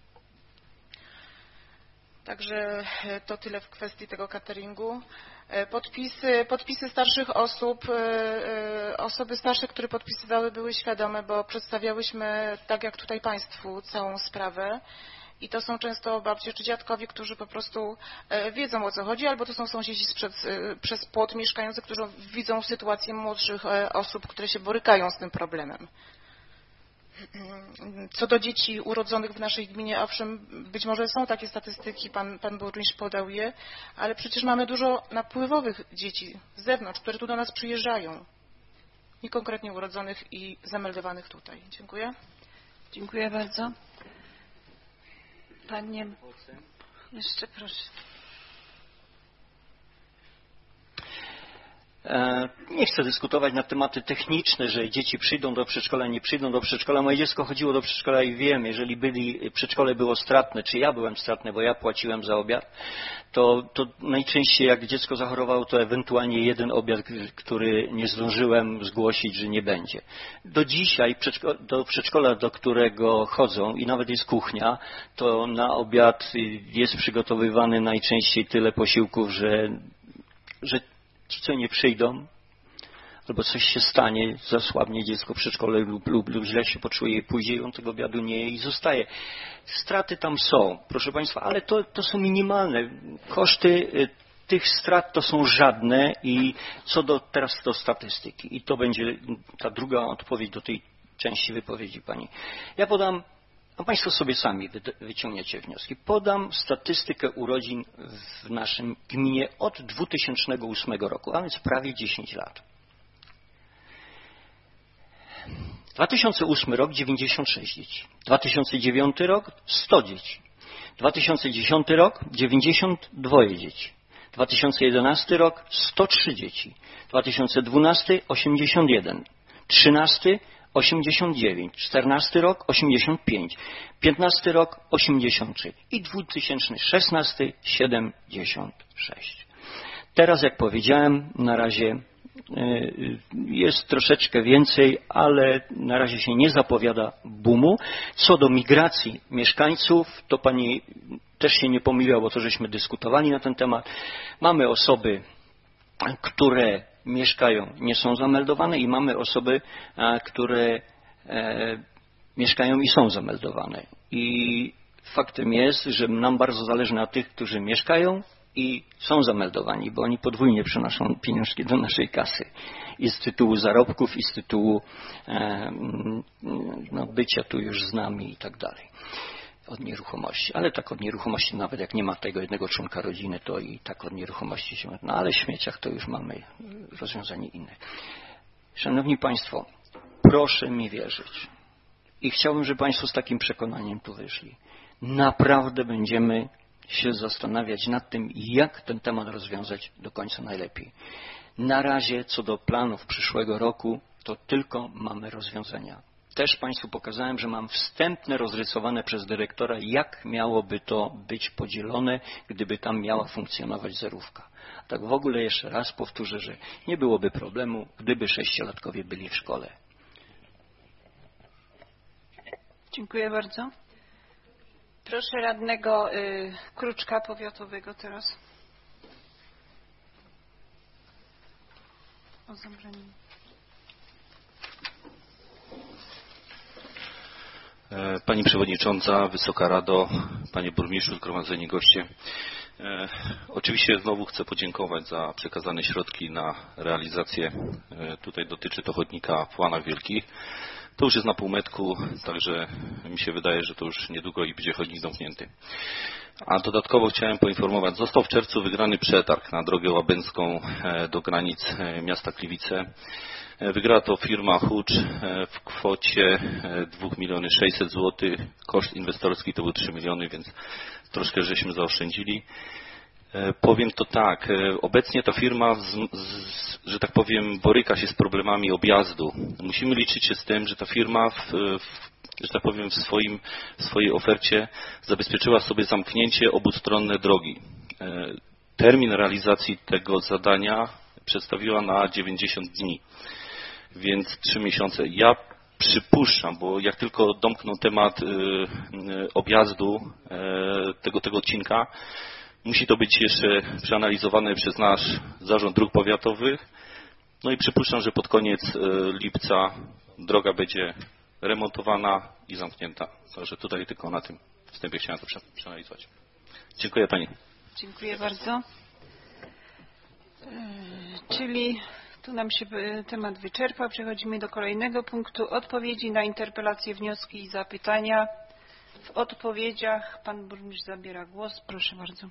E: Także to tyle w kwestii tego cateringu. Podpisy, podpisy starszych osób, osoby starsze, które podpisywały, były świadome, bo przedstawiałyśmy, tak jak tutaj Państwu, całą sprawę. I to są często babcie czy dziadkowie, którzy po prostu wiedzą, o co chodzi, albo to są sąsiedzi sprzed, przez płot mieszkający, którzy widzą sytuację młodszych osób, które się borykają z tym problemem. Co do dzieci urodzonych w naszej gminie, owszem, być może są takie statystyki, pan, pan burmistrz podał je, ale przecież mamy dużo napływowych dzieci z zewnątrz, które tu do nas przyjeżdżają, niekonkretnie urodzonych i zameldowanych tutaj. Dziękuję.
A: Dziękuję bardzo. Panie, jeszcze proszę.
D: Nie chcę dyskutować na tematy techniczne, że dzieci przyjdą do przedszkola, nie przyjdą do przedszkola. Moje dziecko chodziło do przedszkola i wiem, jeżeli byli, przedszkole było stratne, czy ja byłem stratny, bo ja płaciłem za obiad, to, to najczęściej jak dziecko zachorowało, to ewentualnie jeden obiad, który nie zdążyłem zgłosić, że nie będzie. Do dzisiaj przedszko- do przedszkola, do którego chodzą i nawet jest kuchnia, to na obiad jest przygotowywany najczęściej tyle posiłków, że, że ci, co nie przyjdą, albo coś się stanie, zasłabnie dziecko w przedszkole lub, lub, lub źle się poczuje i pójdzie i on tego obiadu nie je i zostaje. Straty tam są, proszę Państwa, ale to, to są minimalne. Koszty tych strat to są żadne i co do teraz do statystyki. I to będzie ta druga odpowiedź do tej części wypowiedzi Pani. Ja podam, a Państwo sobie sami wyciągniecie wnioski. Podam statystykę urodzin w naszym gminie od dwa tysiące ósmego roku, a więc prawie dziesięć lat. dwa tysiące ósmy rok dziewięćdziesiąt sześć dzieci, dwa tysiące dziewiąty rok sto dzieci, dwa tysiące dziesiąty rok dziewięćdziesiąt dwa dzieci, dwa tysiące jedenasty rok sto trzy dzieci, dwa tysiące dwunasty osiemdziesiąt jeden, trzynasty osiemdziesiąt dziewięć, czternasty rok osiemdziesiąt pięć, piętnasty rok osiemdziesiąt trzy i dwa tysiące szesnasty siedemdziesiąt sześć. Teraz, jak powiedziałem, na razie jest troszeczkę więcej, ale na razie się nie zapowiada boomu. Co do migracji mieszkańców, to Pani też się nie pomyliła, bo to żeśmy dyskutowali na ten temat. Mamy osoby, które mieszkają, nie są zameldowane i mamy osoby, które mieszkają i są zameldowane. I faktem jest, że nam bardzo zależy na tych, którzy mieszkają i są zameldowani, bo oni podwójnie przenoszą pieniążki do naszej kasy. I z tytułu zarobków, i z tytułu e, no, bycia tu już z nami i tak dalej. Od nieruchomości. Ale tak od nieruchomości, nawet jak nie ma tego jednego członka rodziny, to i tak od nieruchomości się... No ale w śmieciach to już mamy rozwiązanie inne. Szanowni Państwo, proszę mi wierzyć. I chciałbym, żeby Państwo z takim przekonaniem tu wyszli. Naprawdę będziemy się zastanawiać nad tym, jak ten temat rozwiązać do końca najlepiej. Na razie co do planów przyszłego roku, to tylko mamy rozwiązania. Też Państwu pokazałem, że mam wstępne rozrysowane przez dyrektora, jak miałoby to być podzielone, gdyby tam miała funkcjonować zerówka. Tak w ogóle jeszcze raz powtórzę, że nie byłoby problemu, gdyby sześciolatkowie byli w szkole.
A: Dziękuję bardzo. Proszę radnego y, Kruczka powiatowego teraz. O zabranie.
F: Pani Przewodnicząca, Wysoka Rado, Panie Burmistrzu, zgromadzeni goście. E, oczywiście znowu chcę podziękować za przekazane środki na realizację. E, tutaj dotyczy to chodnika w Łanach Wielkich. To już jest na półmetku, także mi się wydaje, że to już niedługo i będzie chodnik zamknięty. A dodatkowo chciałem poinformować, został w czerwcu wygrany przetarg na drogę łabęcką do granic miasta Gliwice. Wygrała to firma Hucz w kwocie dwa miliony sześćset złotych. Koszt inwestorski to był trzy miliony, więc troszkę żeśmy zaoszczędzili. Powiem to tak, obecnie ta firma, z, z, że tak powiem, boryka się z problemami objazdu. Musimy liczyć się z tym, że ta firma w, w że tak powiem, w, swoim, w swojej ofercie zabezpieczyła sobie zamknięcie obustronne drogi. Termin realizacji tego zadania przedstawiła na dziewięćdziesiąt dni, więc trzy miesiące. Ja przypuszczam, bo jak tylko domkną temat objazdu tego, tego odcinka, musi to być jeszcze przeanalizowane przez nasz Zarząd Dróg Powiatowych. No i przypuszczam, że pod koniec lipca droga będzie remontowana i zamknięta. Także tutaj tylko na tym wstępie chciałem to przeanalizować. Dziękuję Pani.
A: Dziękuję bardzo. Czyli tu nam się temat wyczerpał. Przechodzimy do kolejnego punktu. Odpowiedzi na interpelacje, wnioski i zapytania. W odpowiedziach Pan Burmistrz zabiera głos. Proszę bardzo.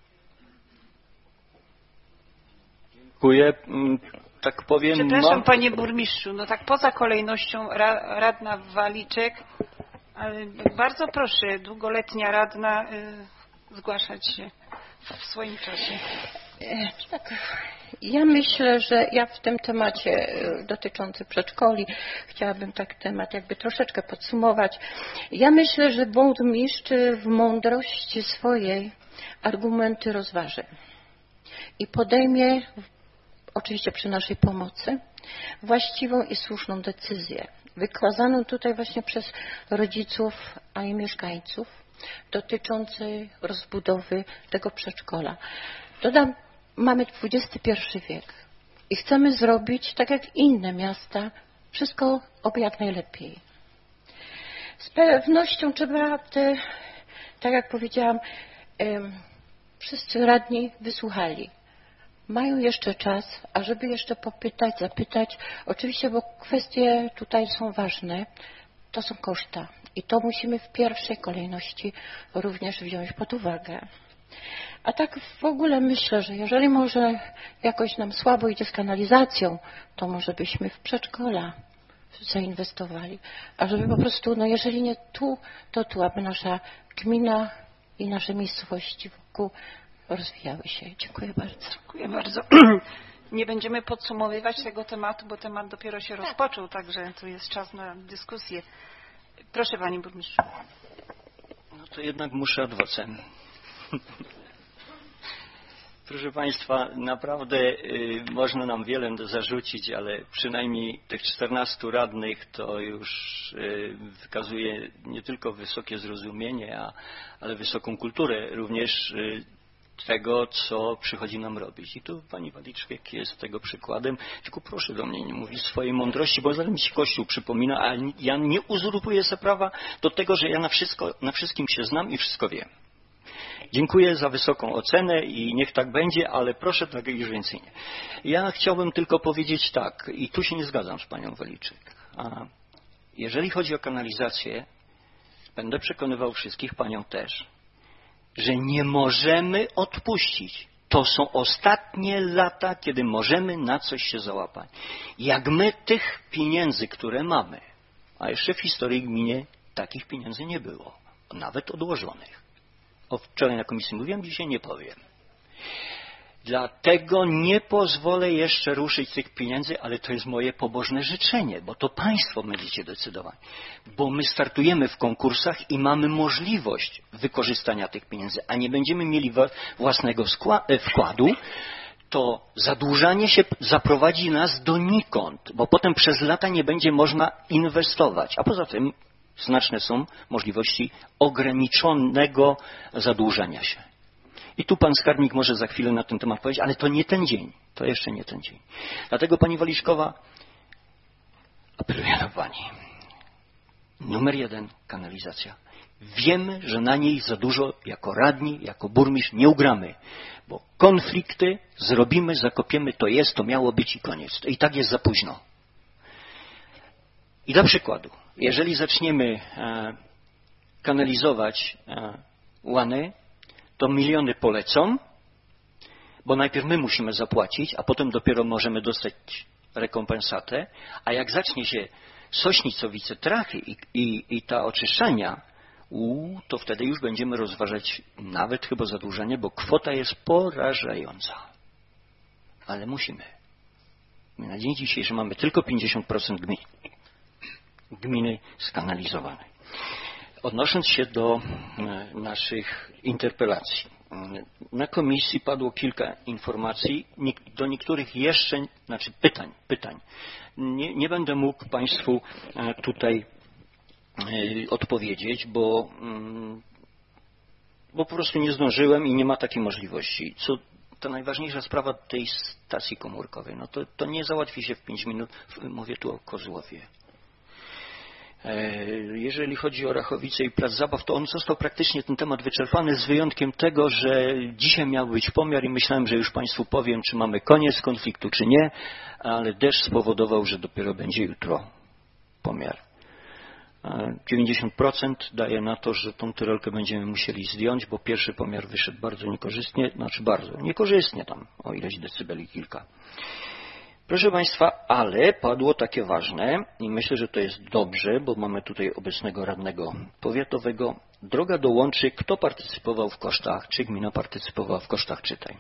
D: Dziękuję. Tak powiem...
A: Przepraszam
D: ma...
A: Panie Burmistrzu, no tak poza kolejnością ra, radna Waliczek, ale bardzo proszę, długoletnia radna, y, zgłaszać się w swoim czasie.
G: Tak. Ja myślę, że ja w tym temacie dotyczącym przedszkoli chciałabym tak temat jakby troszeczkę podsumować. Ja myślę, że burmistrz w mądrości swojej argumenty rozważy i podejmie, oczywiście przy naszej pomocy, właściwą i słuszną decyzję, wykazaną tutaj właśnie przez rodziców, a i mieszkańców, dotyczącej rozbudowy tego przedszkola. Dodam, mamy dwudziesty pierwszy wiek i chcemy zrobić, tak jak inne miasta, wszystko oby jak najlepiej. Z pewnością trzeba, te, tak jak powiedziałam, wszyscy radni wysłuchali. Mają jeszcze czas, ażeby jeszcze popytać, zapytać. Oczywiście, bo kwestie tutaj są ważne, to są koszta i to musimy w pierwszej kolejności również wziąć pod uwagę. A tak w ogóle myślę, że jeżeli może jakoś nam słabo idzie z kanalizacją, to może byśmy w przedszkola zainwestowali. A żeby po prostu, no jeżeli nie tu, to tu, aby nasza gmina i nasze miejscowości wokół rozwijały się. Dziękuję bardzo.
A: Dziękuję bardzo. Nie będziemy podsumowywać tego tematu, bo temat dopiero się rozpoczął, także tu jest czas na dyskusję. Proszę Panie Burmistrzu.
D: No to jednak muszę adwocem. Proszę Państwa, naprawdę y, można nam wiele zarzucić, ale przynajmniej tych czternastu radnych to już y, wykazuje nie tylko wysokie zrozumienie, a, ale wysoką kulturę również y, tego, co przychodzi nam robić. I tu Pani Waliczek jest tego przykładem. Tylko proszę do mnie nie mówić swojej mądrości, bo zaraz mi się Kościół przypomina, a ja nie uzurpuję sobie prawa do tego, że ja na, wszystko, na wszystkim się znam i wszystko wiem. Dziękuję za wysoką ocenę i niech tak będzie, ale proszę tak już więcej nie. Ja chciałbym tylko powiedzieć tak, i tu się nie zgadzam z Panią Waliczek. A jeżeli chodzi o kanalizację, będę przekonywał wszystkich, Panią też, że nie możemy odpuścić. To są ostatnie lata, kiedy możemy na coś się załapać. Jak my tych pieniędzy, które mamy, a jeszcze w historii gminie takich pieniędzy nie było, nawet odłożonych. O wczoraj na komisji mówiłem, dzisiaj nie powiem. Dlatego nie pozwolę jeszcze ruszyć tych pieniędzy, ale to jest moje pobożne życzenie, bo to Państwo będziecie decydować. Bo my startujemy w konkursach i mamy możliwość wykorzystania tych pieniędzy, a nie będziemy mieli własnego wkładu, to zadłużanie się zaprowadzi nas donikąd, bo potem przez lata nie będzie można inwestować. A poza tym znaczne są możliwości ograniczonego zadłużania się. I tu pan skarbnik może za chwilę na ten temat powiedzieć, ale to nie ten dzień. To jeszcze nie ten dzień. Dlatego Pani Waliczkowa, apeluję do Pani. Numer jeden, kanalizacja. Wiemy, że na niej za dużo jako radni, jako burmistrz nie ugramy, bo konflikty zrobimy, zakopiemy, to jest, to miało być i koniec. I tak jest za późno. I dla przykładu. Jeżeli zaczniemy kanalizować łany, to miliony polecą, bo najpierw my musimy zapłacić, a potem dopiero możemy dostać rekompensatę, a jak zacznie się Sośnicowice, Trachy i, i, i ta oczyszczania, u, to wtedy już będziemy rozważać nawet chyba zadłużenie, bo kwota jest porażająca. Ale musimy. My na dzień dzisiejszy mamy tylko pięćdziesiąt procent gmin, gminy skanalizowanej. Odnosząc się do naszych interpelacji. Na komisji padło kilka informacji, do niektórych jeszcze, znaczy pytań, pytań. Nie, nie będę mógł Państwu tutaj odpowiedzieć, bo, bo po prostu nie zdążyłem i nie ma takiej możliwości. Co ta najważniejsza sprawa tej stacji komórkowej, no to, to nie załatwi się w pięć minut, mówię tu o Kozłowie. Jeżeli chodzi o Rachowice i plac zabaw, to on został praktycznie ten temat wyczerpany z wyjątkiem tego, że dzisiaj miał być pomiar i myślałem, że już Państwu powiem, czy mamy koniec konfliktu, czy nie, ale deszcz spowodował, że dopiero będzie jutro pomiar. dziewięćdziesiąt procent daje na to, że tą tyrolkę będziemy musieli zdjąć, bo pierwszy pomiar wyszedł bardzo niekorzystnie, znaczy bardzo niekorzystnie tam, o ileś decybeli kilka. Proszę Państwa, ale padło takie ważne i myślę, że to jest dobrze, bo mamy tutaj obecnego radnego powiatowego. Droga do Łączy, kto partycypował w kosztach, czy gmina partycypowała w kosztach, czytaj.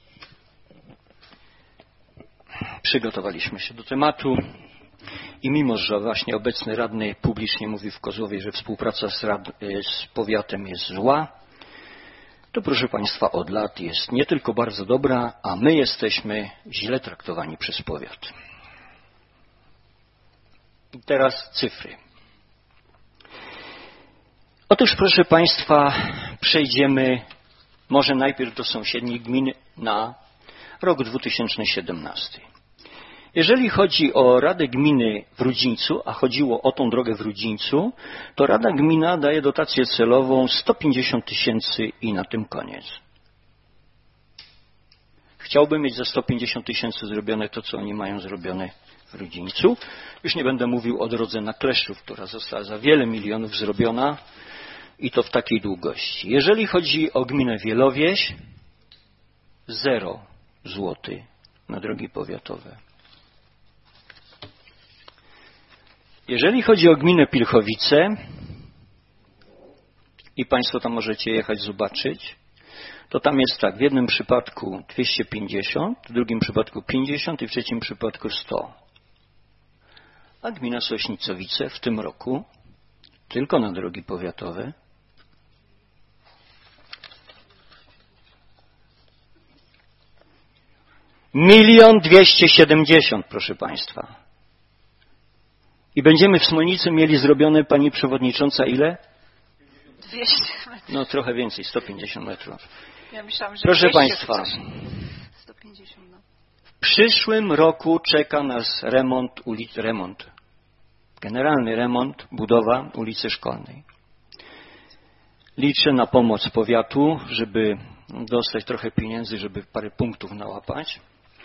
D: Przygotowaliśmy się do tematu i mimo, że właśnie obecny radny publicznie mówi w Kozłowie, że współpraca z, rad, z powiatem jest zła, to proszę Państwa od lat jest nie tylko bardzo dobra, a my jesteśmy źle traktowani przez powiat. I teraz cyfry. Otóż proszę Państwa przejdziemy może najpierw do sąsiednich gmin na rok dwa tysiące siedemnasty. Jeżeli chodzi o Radę Gminy w Rudzińcu, a chodziło o tą drogę w Rudzińcu, to Rada Gmina daje dotację celową sto pięćdziesiąt tysięcy i na tym koniec. Chciałbym mieć za sto pięćdziesiąt tysięcy zrobione to, co oni mają zrobione w Rudzińcu. Już nie będę mówił o drodze na Kleszczów, która została za wiele milionów zrobiona i to w takiej długości. Jeżeli chodzi o gminę Wielowieś, zero złotych na drogi powiatowe. Jeżeli chodzi o gminę Pilchowice i Państwo tam możecie jechać zobaczyć, to tam jest tak, w jednym przypadku dwieście pięćdziesiąt, w drugim przypadku pięćdziesiąt i w trzecim przypadku sto. A gmina Sośnicowice w tym roku tylko na drogi powiatowe milion dwieście siedemdziesiąt, proszę Państwa. I będziemy w Smolnicy mieli zrobione, Pani Przewodnicząca, ile?
A: dwieście metrów.
D: No trochę więcej, sto pięćdziesiąt metrów.
A: Ja myślałam, że
D: proszę
A: dwieście
D: Państwa,
A: sto pięćdziesiąt, no.
D: W przyszłym roku czeka nas remont ulic, remont, generalny remont, budowa ulicy Szkolnej. Liczę na pomoc powiatu, żeby dostać trochę pieniędzy, żeby parę punktów nałapać.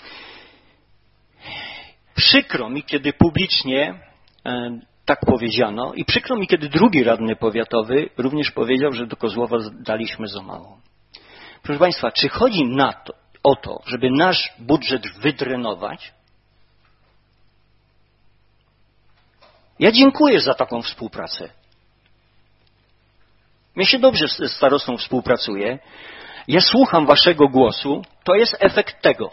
D: Przykro mi, kiedy publicznie tak powiedziano i przykro mi, kiedy drugi radny powiatowy również powiedział, że do Kozłowa daliśmy za mało. Proszę Państwa, czy chodzi na to, o to, żeby nasz budżet wydrenować? Ja dziękuję za taką współpracę. Mnie się dobrze z starostą współpracuje. Ja słucham Waszego głosu. To jest efekt tego.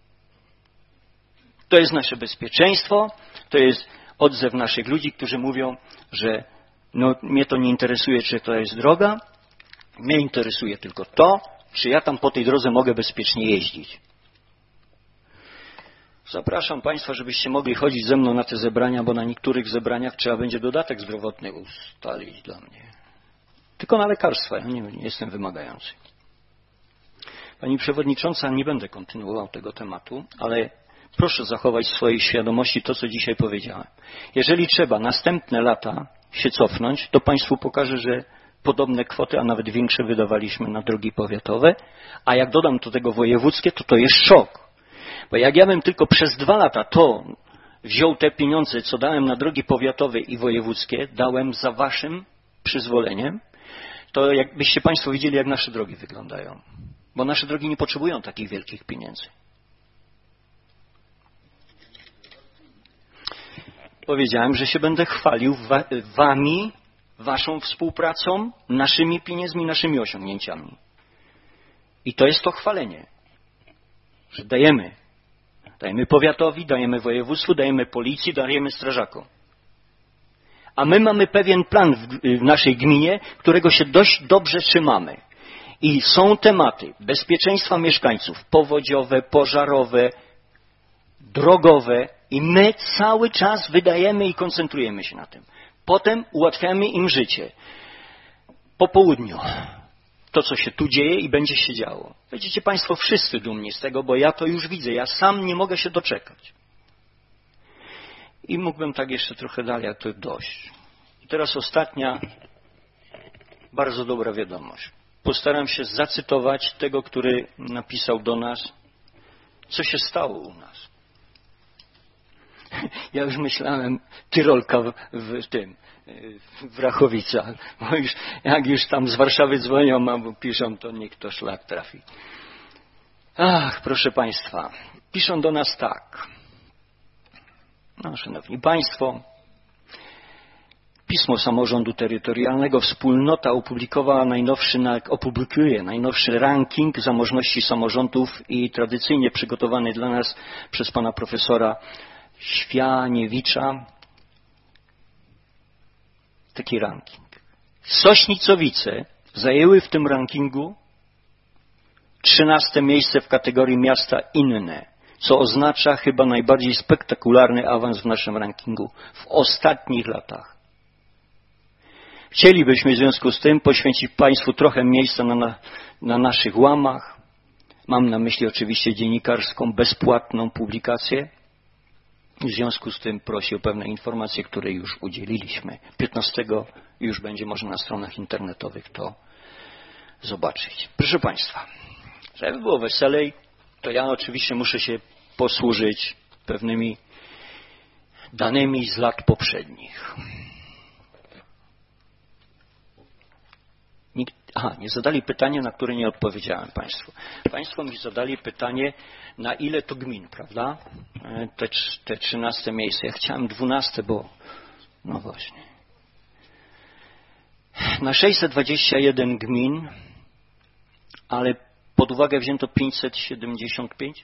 D: To jest nasze bezpieczeństwo. To jest odzew naszych ludzi, którzy mówią, że no, mnie to nie interesuje, czy to jest droga. Mnie interesuje tylko to, czy ja tam po tej drodze mogę bezpiecznie jeździć. Zapraszam Państwa, żebyście mogli chodzić ze mną na te zebrania, bo na niektórych zebraniach trzeba będzie dodatek zdrowotny ustalić dla mnie. Tylko na lekarstwa, ja nie, nie jestem wymagający. Pani Przewodnicząca, nie będę kontynuował tego tematu, ale proszę zachować w swojej świadomości to, co dzisiaj powiedziałem. Jeżeli trzeba następne lata się cofnąć, to Państwu pokażę, że podobne kwoty, a nawet większe wydawaliśmy na drogi powiatowe, a jak dodam do tego wojewódzkie, to to jest szok. Bo jak ja bym tylko przez dwa lata to wziął te pieniądze, co dałem na drogi powiatowe i wojewódzkie, dałem za waszym przyzwoleniem, to jakbyście państwo widzieli, jak nasze drogi wyglądają. Bo nasze drogi nie potrzebują takich wielkich pieniędzy. Powiedziałem, że się będę chwalił wa- wami, waszą współpracą, naszymi pieniędzmi, naszymi osiągnięciami. I to jest to chwalenie, że dajemy. Dajemy powiatowi, dajemy województwu, dajemy policji, dajemy strażakom. A my mamy pewien plan w, w naszej gminie, którego się dość dobrze trzymamy. I są tematy bezpieczeństwa mieszkańców, powodziowe, pożarowe, drogowe i my cały czas wydajemy i koncentrujemy się na tym. Potem ułatwiamy im życie. Po południu to, co się tu dzieje i będzie się działo. Będziecie państwo wszyscy dumni z tego, bo ja to już widzę. Ja sam nie mogę się doczekać. I mógłbym tak jeszcze trochę dalej, a to dość. I teraz ostatnia, bardzo dobra wiadomość. Postaram się zacytować tego, który napisał do nas, co się stało u nas. Ja już myślałem, Tyrolka w, w tym, w Rachowicach. Bo już, jak już tam z Warszawy dzwonią, albo piszą, to niech to szlak trafi. Ach, proszę państwa, piszą do nas tak. No, szanowni państwo, Pismo Samorządu Terytorialnego Wspólnota opublikowała najnowszy, opublikuje najnowszy ranking zamożności samorządów i tradycyjnie przygotowany dla nas przez pana profesora Świaniewicza taki ranking. Sośnicowice zajęły w tym rankingu trzynaste miejsce w kategorii miasta inne, co oznacza chyba najbardziej spektakularny awans w naszym rankingu w ostatnich latach. Chcielibyśmy w związku z tym poświęcić państwu trochę miejsca na, na, na naszych łamach. Mam na myśli oczywiście dziennikarską, bezpłatną publikację. W związku z tym prosi o pewne informacje, które już udzieliliśmy. piętnastego już będzie można na stronach internetowych to zobaczyć. Proszę państwa, żeby było weselej, to ja oczywiście muszę się posłużyć pewnymi danymi z lat poprzednich. Nikt, aha, nie zadali pytania, na które nie odpowiedziałem państwu. Państwo mi zadali pytanie, na ile to gmin, prawda? Te, te trzynaste miejsce. Ja chciałem dwunaste, bo no właśnie. Na sześćset dwadzieścia jeden gmin, ale pod uwagę wzięto pięćset siedemdziesiąt pięć.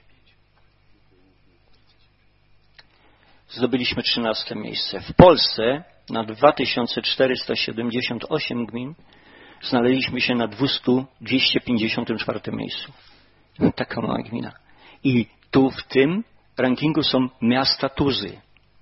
D: Zdobyliśmy trzynaste miejsce. W Polsce na dwa tysiące czterysta siedemdziesiąt osiem gmin znaleźliśmy się na dwieście pięćdziesiątym czwartym miejscu. Taka mała gmina. I tu w tym rankingu są miasta tuzy.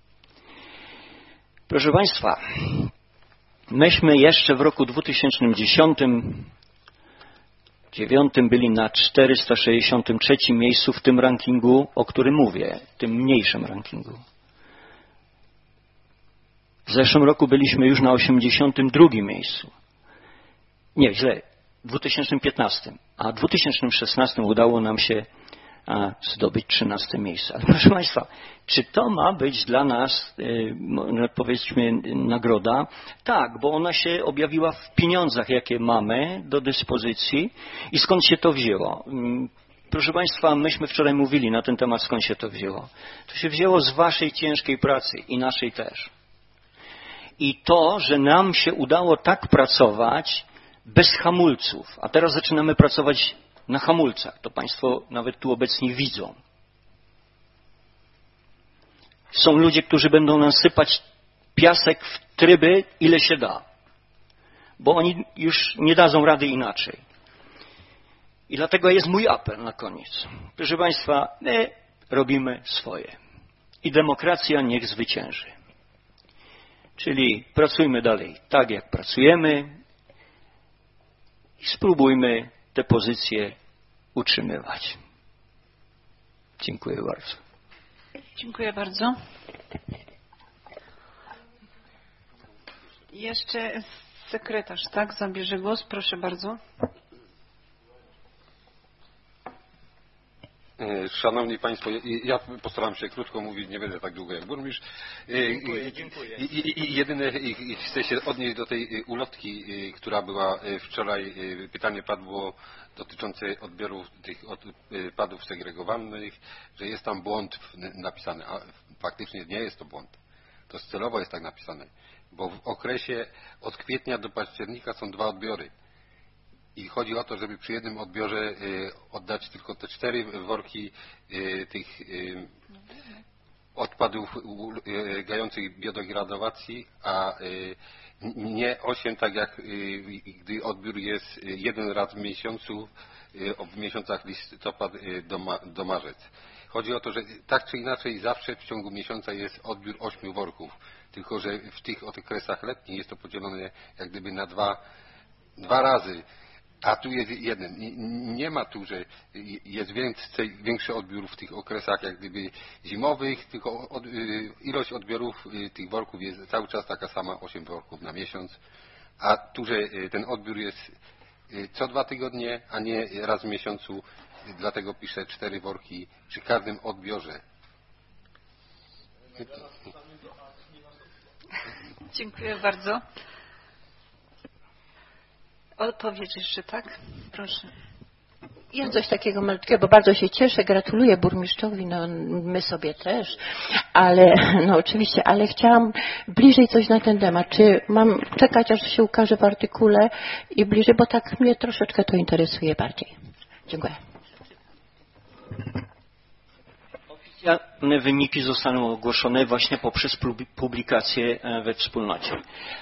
D: Proszę państwa, myśmy jeszcze w roku dwa tysiące dziesiątym dziewiątym byli na czterysta sześćdziesiątym trzecim miejscu w tym rankingu, o którym mówię, tym mniejszym rankingu. W zeszłym roku byliśmy już na osiemdziesiątym drugim miejscu. Nie, źle, w dwa tysiące piętnastym, a w dwa tysiące szesnastym udało nam się a, zdobyć trzynaste miejsce. Ale proszę państwa, czy to ma być dla nas, e, powiedzmy, nagroda? Tak, bo ona się objawiła w pieniądzach, jakie mamy do dyspozycji i skąd się to wzięło. Proszę państwa, myśmy wczoraj mówili na ten temat, skąd się to wzięło. To się wzięło z waszej ciężkiej pracy i naszej też. I to, że nam się udało tak pracować bez hamulców, a teraz zaczynamy pracować na hamulcach. To państwo nawet tu obecni widzą. Są ludzie, którzy będą nam sypać piasek w tryby, ile się da. Bo oni już nie dadzą rady inaczej. I dlatego jest mój apel na koniec. Proszę państwa, my robimy swoje. I demokracja niech zwycięży. Czyli pracujmy dalej tak, jak pracujemy i spróbujmy te pozycje utrzymywać. Dziękuję bardzo.
A: Dziękuję bardzo. Jeszcze sekretarz, tak, zabierze głos. Proszę bardzo.
H: Szanowni Państwo, ja postaram się krótko mówić, nie będę tak długo jak burmistrz.
D: Dziękuję, dziękuję.
H: I, i, i jedyne, i chcę się odnieść do tej ulotki, która była wczoraj, pytanie padło dotyczące odbioru tych odpadów segregowanych, że jest tam błąd napisany, a faktycznie nie jest to błąd. To celowo jest tak napisane, bo w okresie od kwietnia do października są dwa odbiory. I chodzi o to, żeby przy jednym odbiorze oddać tylko te cztery worki tych odpadów ulegających biodegradacji, a nie osiem, tak jak gdy odbiór jest jeden raz w miesiącu, w miesiącach listopad do, ma, do marzec. Chodzi o to, że tak czy inaczej zawsze w ciągu miesiąca jest odbiór ośmiu worków, tylko że w tych okresach letnich jest to podzielone jak gdyby na dwa, dwa razy. A tu jest jeden. Nie ma tu, że jest więcej, większy odbiór w tych okresach jak gdyby zimowych, tylko od, ilość odbiorów tych worków jest cały czas taka sama, osiem worków na miesiąc. A tu, że ten odbiór jest co dwa tygodnie, a nie raz w miesiącu, dlatego piszę cztery worki przy każdym odbiorze.
A: Dziękuję bardzo. Odpowiedź jeszcze, tak? Proszę.
G: Ja coś takiego malutkiego, bo bardzo się cieszę, gratuluję burmistrzowi, no my sobie też, ale no oczywiście, ale chciałam bliżej coś na ten temat. Czy mam czekać, aż się ukaże w artykule i bliżej, bo tak mnie troszeczkę to interesuje bardziej. Dziękuję.
D: Oficjalne wyniki zostaną ogłoszone właśnie poprzez publikację we wspólnocie.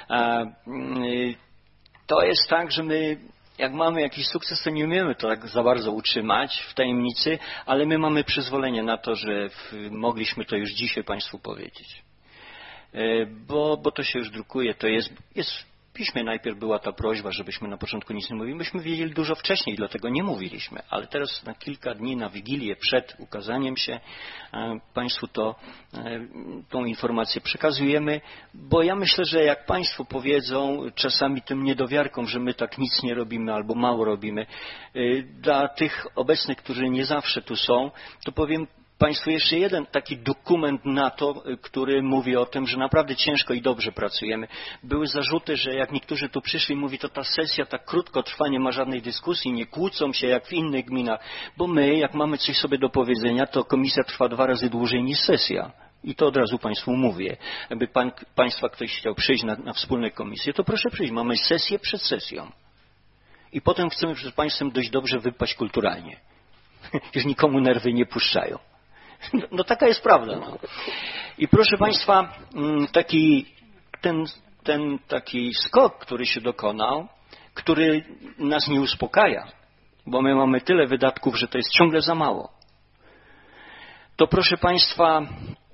D: To jest tak, że my, jak mamy jakiś sukces, to nie umiemy to tak za bardzo utrzymać w tajemnicy, ale my mamy przyzwolenie na to, że w, mogliśmy to już dzisiaj Państwu powiedzieć. Bo, bo to się już drukuje, to jest, jest w piśmie najpierw była ta prośba, żebyśmy na początku nic nie mówili. Myśmy wiedzieli dużo wcześniej, dlatego nie mówiliśmy, ale teraz na kilka dni, na Wigilię przed ukazaniem się Państwu to, tą informację przekazujemy, bo ja myślę, że jak Państwo powiedzą czasami tym niedowiarkom, że my tak nic nie robimy albo mało robimy, dla tych obecnych, którzy nie zawsze tu są, to powiem Państwu jeszcze jeden taki dokument na to, który mówi o tym, że naprawdę ciężko i dobrze pracujemy. Były zarzuty, że jak niektórzy tu przyszli, mówi, to ta sesja tak krótko trwa, nie ma żadnej dyskusji, nie kłócą się jak w innych gminach, bo my, jak mamy coś sobie do powiedzenia, to komisja trwa dwa razy dłużej niż sesja. I to od razu Państwu mówię. Jakby pan, Państwa ktoś chciał przyjść na, na wspólne komisje, to proszę przyjść. Mamy sesję przed sesją. I potem chcemy przed Państwem dość dobrze wypaść kulturalnie. Już nikomu nerwy nie puszczają. No, no taka jest prawda. No. I proszę Państwa, taki, ten, ten taki skok, który się dokonał, który nas nie uspokaja, bo my mamy tyle wydatków, że to jest ciągle za mało. To proszę Państwa,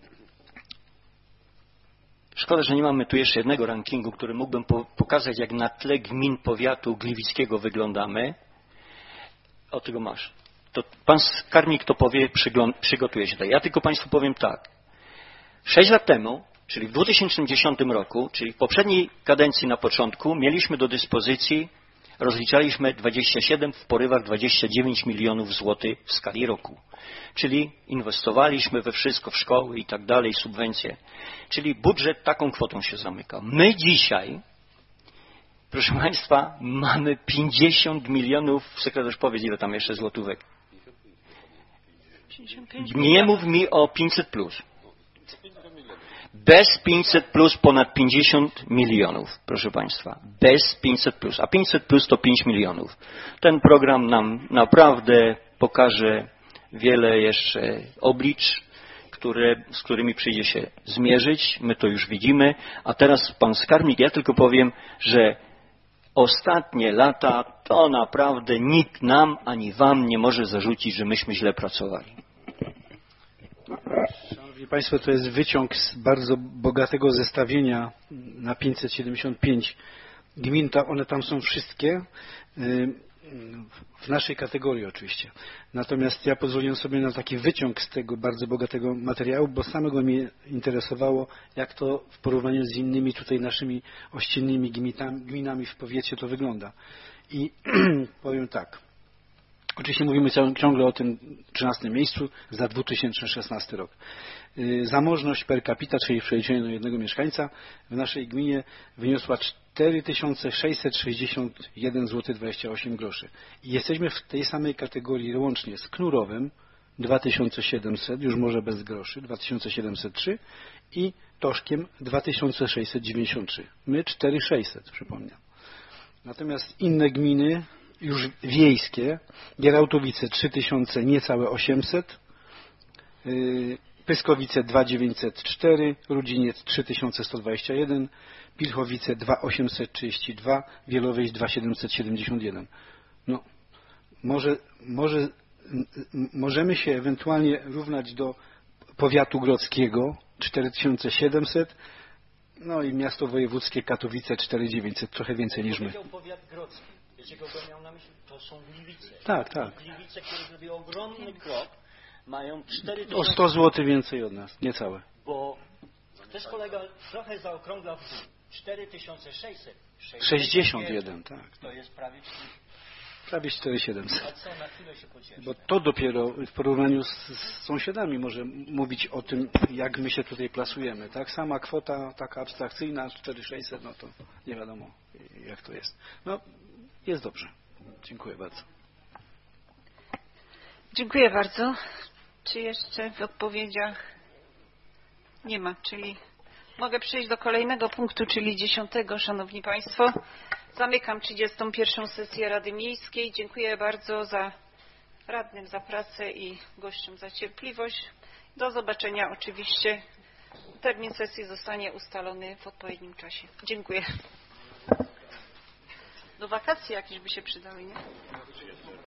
D: szkoda, że nie mamy tu jeszcze jednego rankingu, który mógłbym po, pokazać, jak na tle gmin powiatu gliwickiego wyglądamy. O, tego masz. To pan skarbnik to powie, przygotuje się tutaj. Ja tylko Państwu powiem tak. Sześć lat temu, czyli w dwa tysiące dziesiątym roku, czyli w poprzedniej kadencji na początku, mieliśmy do dyspozycji, rozliczaliśmy dwadzieścia siedem, w porywach dwadzieścia dziewięć milionów złotych w skali roku. Czyli inwestowaliśmy we wszystko, w szkoły i tak dalej, subwencje. Czyli budżet taką kwotą się zamykał. My dzisiaj, proszę Państwa, mamy pięćdziesiąt milionów, sekretarz powiedz, ile tam jeszcze złotówek. Nie mów mi o pięćset plus. Bez pięćset plus ponad pięćdziesiąt milionów, proszę Państwa. Bez pięćset plus. A pięćset plus to pięć milionów. Ten program nam naprawdę pokaże wiele jeszcze oblicz, które, z którymi przyjdzie się zmierzyć. My to już widzimy. A teraz pan skarbnik, ja tylko powiem, że ostatnie lata to naprawdę nikt nam ani wam nie może zarzucić, że myśmy źle pracowali.
I: Szanowni Państwo, to jest wyciąg z bardzo bogatego zestawienia na pięćset siedemdziesiąt pięć gmin. One tam są wszystkie, w naszej kategorii oczywiście. Natomiast ja pozwoliłem sobie na taki wyciąg z tego bardzo bogatego materiału, bo samego mnie interesowało, jak to w porównaniu z innymi tutaj naszymi ościennymi gminami w powiecie to wygląda. I powiem tak. Oczywiście mówimy ciągle o tym trzynastym miejscu za dwa tysiące szesnasty rok. Zamożność per capita, czyli w przeliczeniu na jednego mieszkańca w naszej gminie wyniosła cztery tysiące sześćset sześćdziesiąt jeden złotych dwadzieścia osiem groszy. I jesteśmy w tej samej kategorii łącznie z Knurowem dwa tysiące siedemset, już może bez groszy, dwa tysiące siedemset trzy i Toszkiem dwa tysiące sześćset dziewięćdziesiąt trzy. My cztery tysiące sześćset, przypomniał. Natomiast inne gminy już wiejskie, Gierałtowice trzy tysiące niecałe osiemset, yy, Pyskowice dwa tysiące dziewięćset cztery, Rudziniec trzy tysiące sto dwadzieścia jeden, Pilchowice dwa tysiące osiemset trzydzieści dwa, Wielowieś dwa tysiące siedemset siedemdziesiąt jeden. No, może, może, możemy się ewentualnie równać do powiatu grodzkiego cztery tysiące siedemset, no i miasto wojewódzkie Katowice cztery tysiące dziewięćset, trochę więcej niż my.
D: Powiat grodzki. Wiecie, kogo miał na myśli? To są Gliwice.
I: Tak, tak.
D: Gliwice, które zrobiły ogromny krok, mają cztery tysiące...
I: O sto złotych więcej od nas, niecałe.
D: Bo też kolega trochę zaokrągla cztery tysiące sześćset
I: sześćdziesiąt jeden, tak.
D: To jest prawie
I: prawie cztery tysiące siedemset.
D: A co, na chwilę się pocieszę.
I: Bo to dopiero w porównaniu z, z sąsiadami może mówić o tym, jak my się tutaj plasujemy. Tak, sama kwota taka abstrakcyjna, cztery tysiące sześćset, no to nie wiadomo, jak to jest. No, jest dobrze. Dziękuję bardzo.
A: Dziękuję bardzo. Czy jeszcze w odpowiedziach nie ma, czyli mogę przejść do kolejnego punktu, czyli dziesiątego. Szanowni Państwo, zamykam trzydziestą pierwszą sesję Rady Miejskiej. Dziękuję bardzo za radnym za pracę i gościom za cierpliwość. Do zobaczenia oczywiście. Termin sesji zostanie ustalony w odpowiednim czasie. Dziękuję. Do wakacji jakieś by się przydały, nie?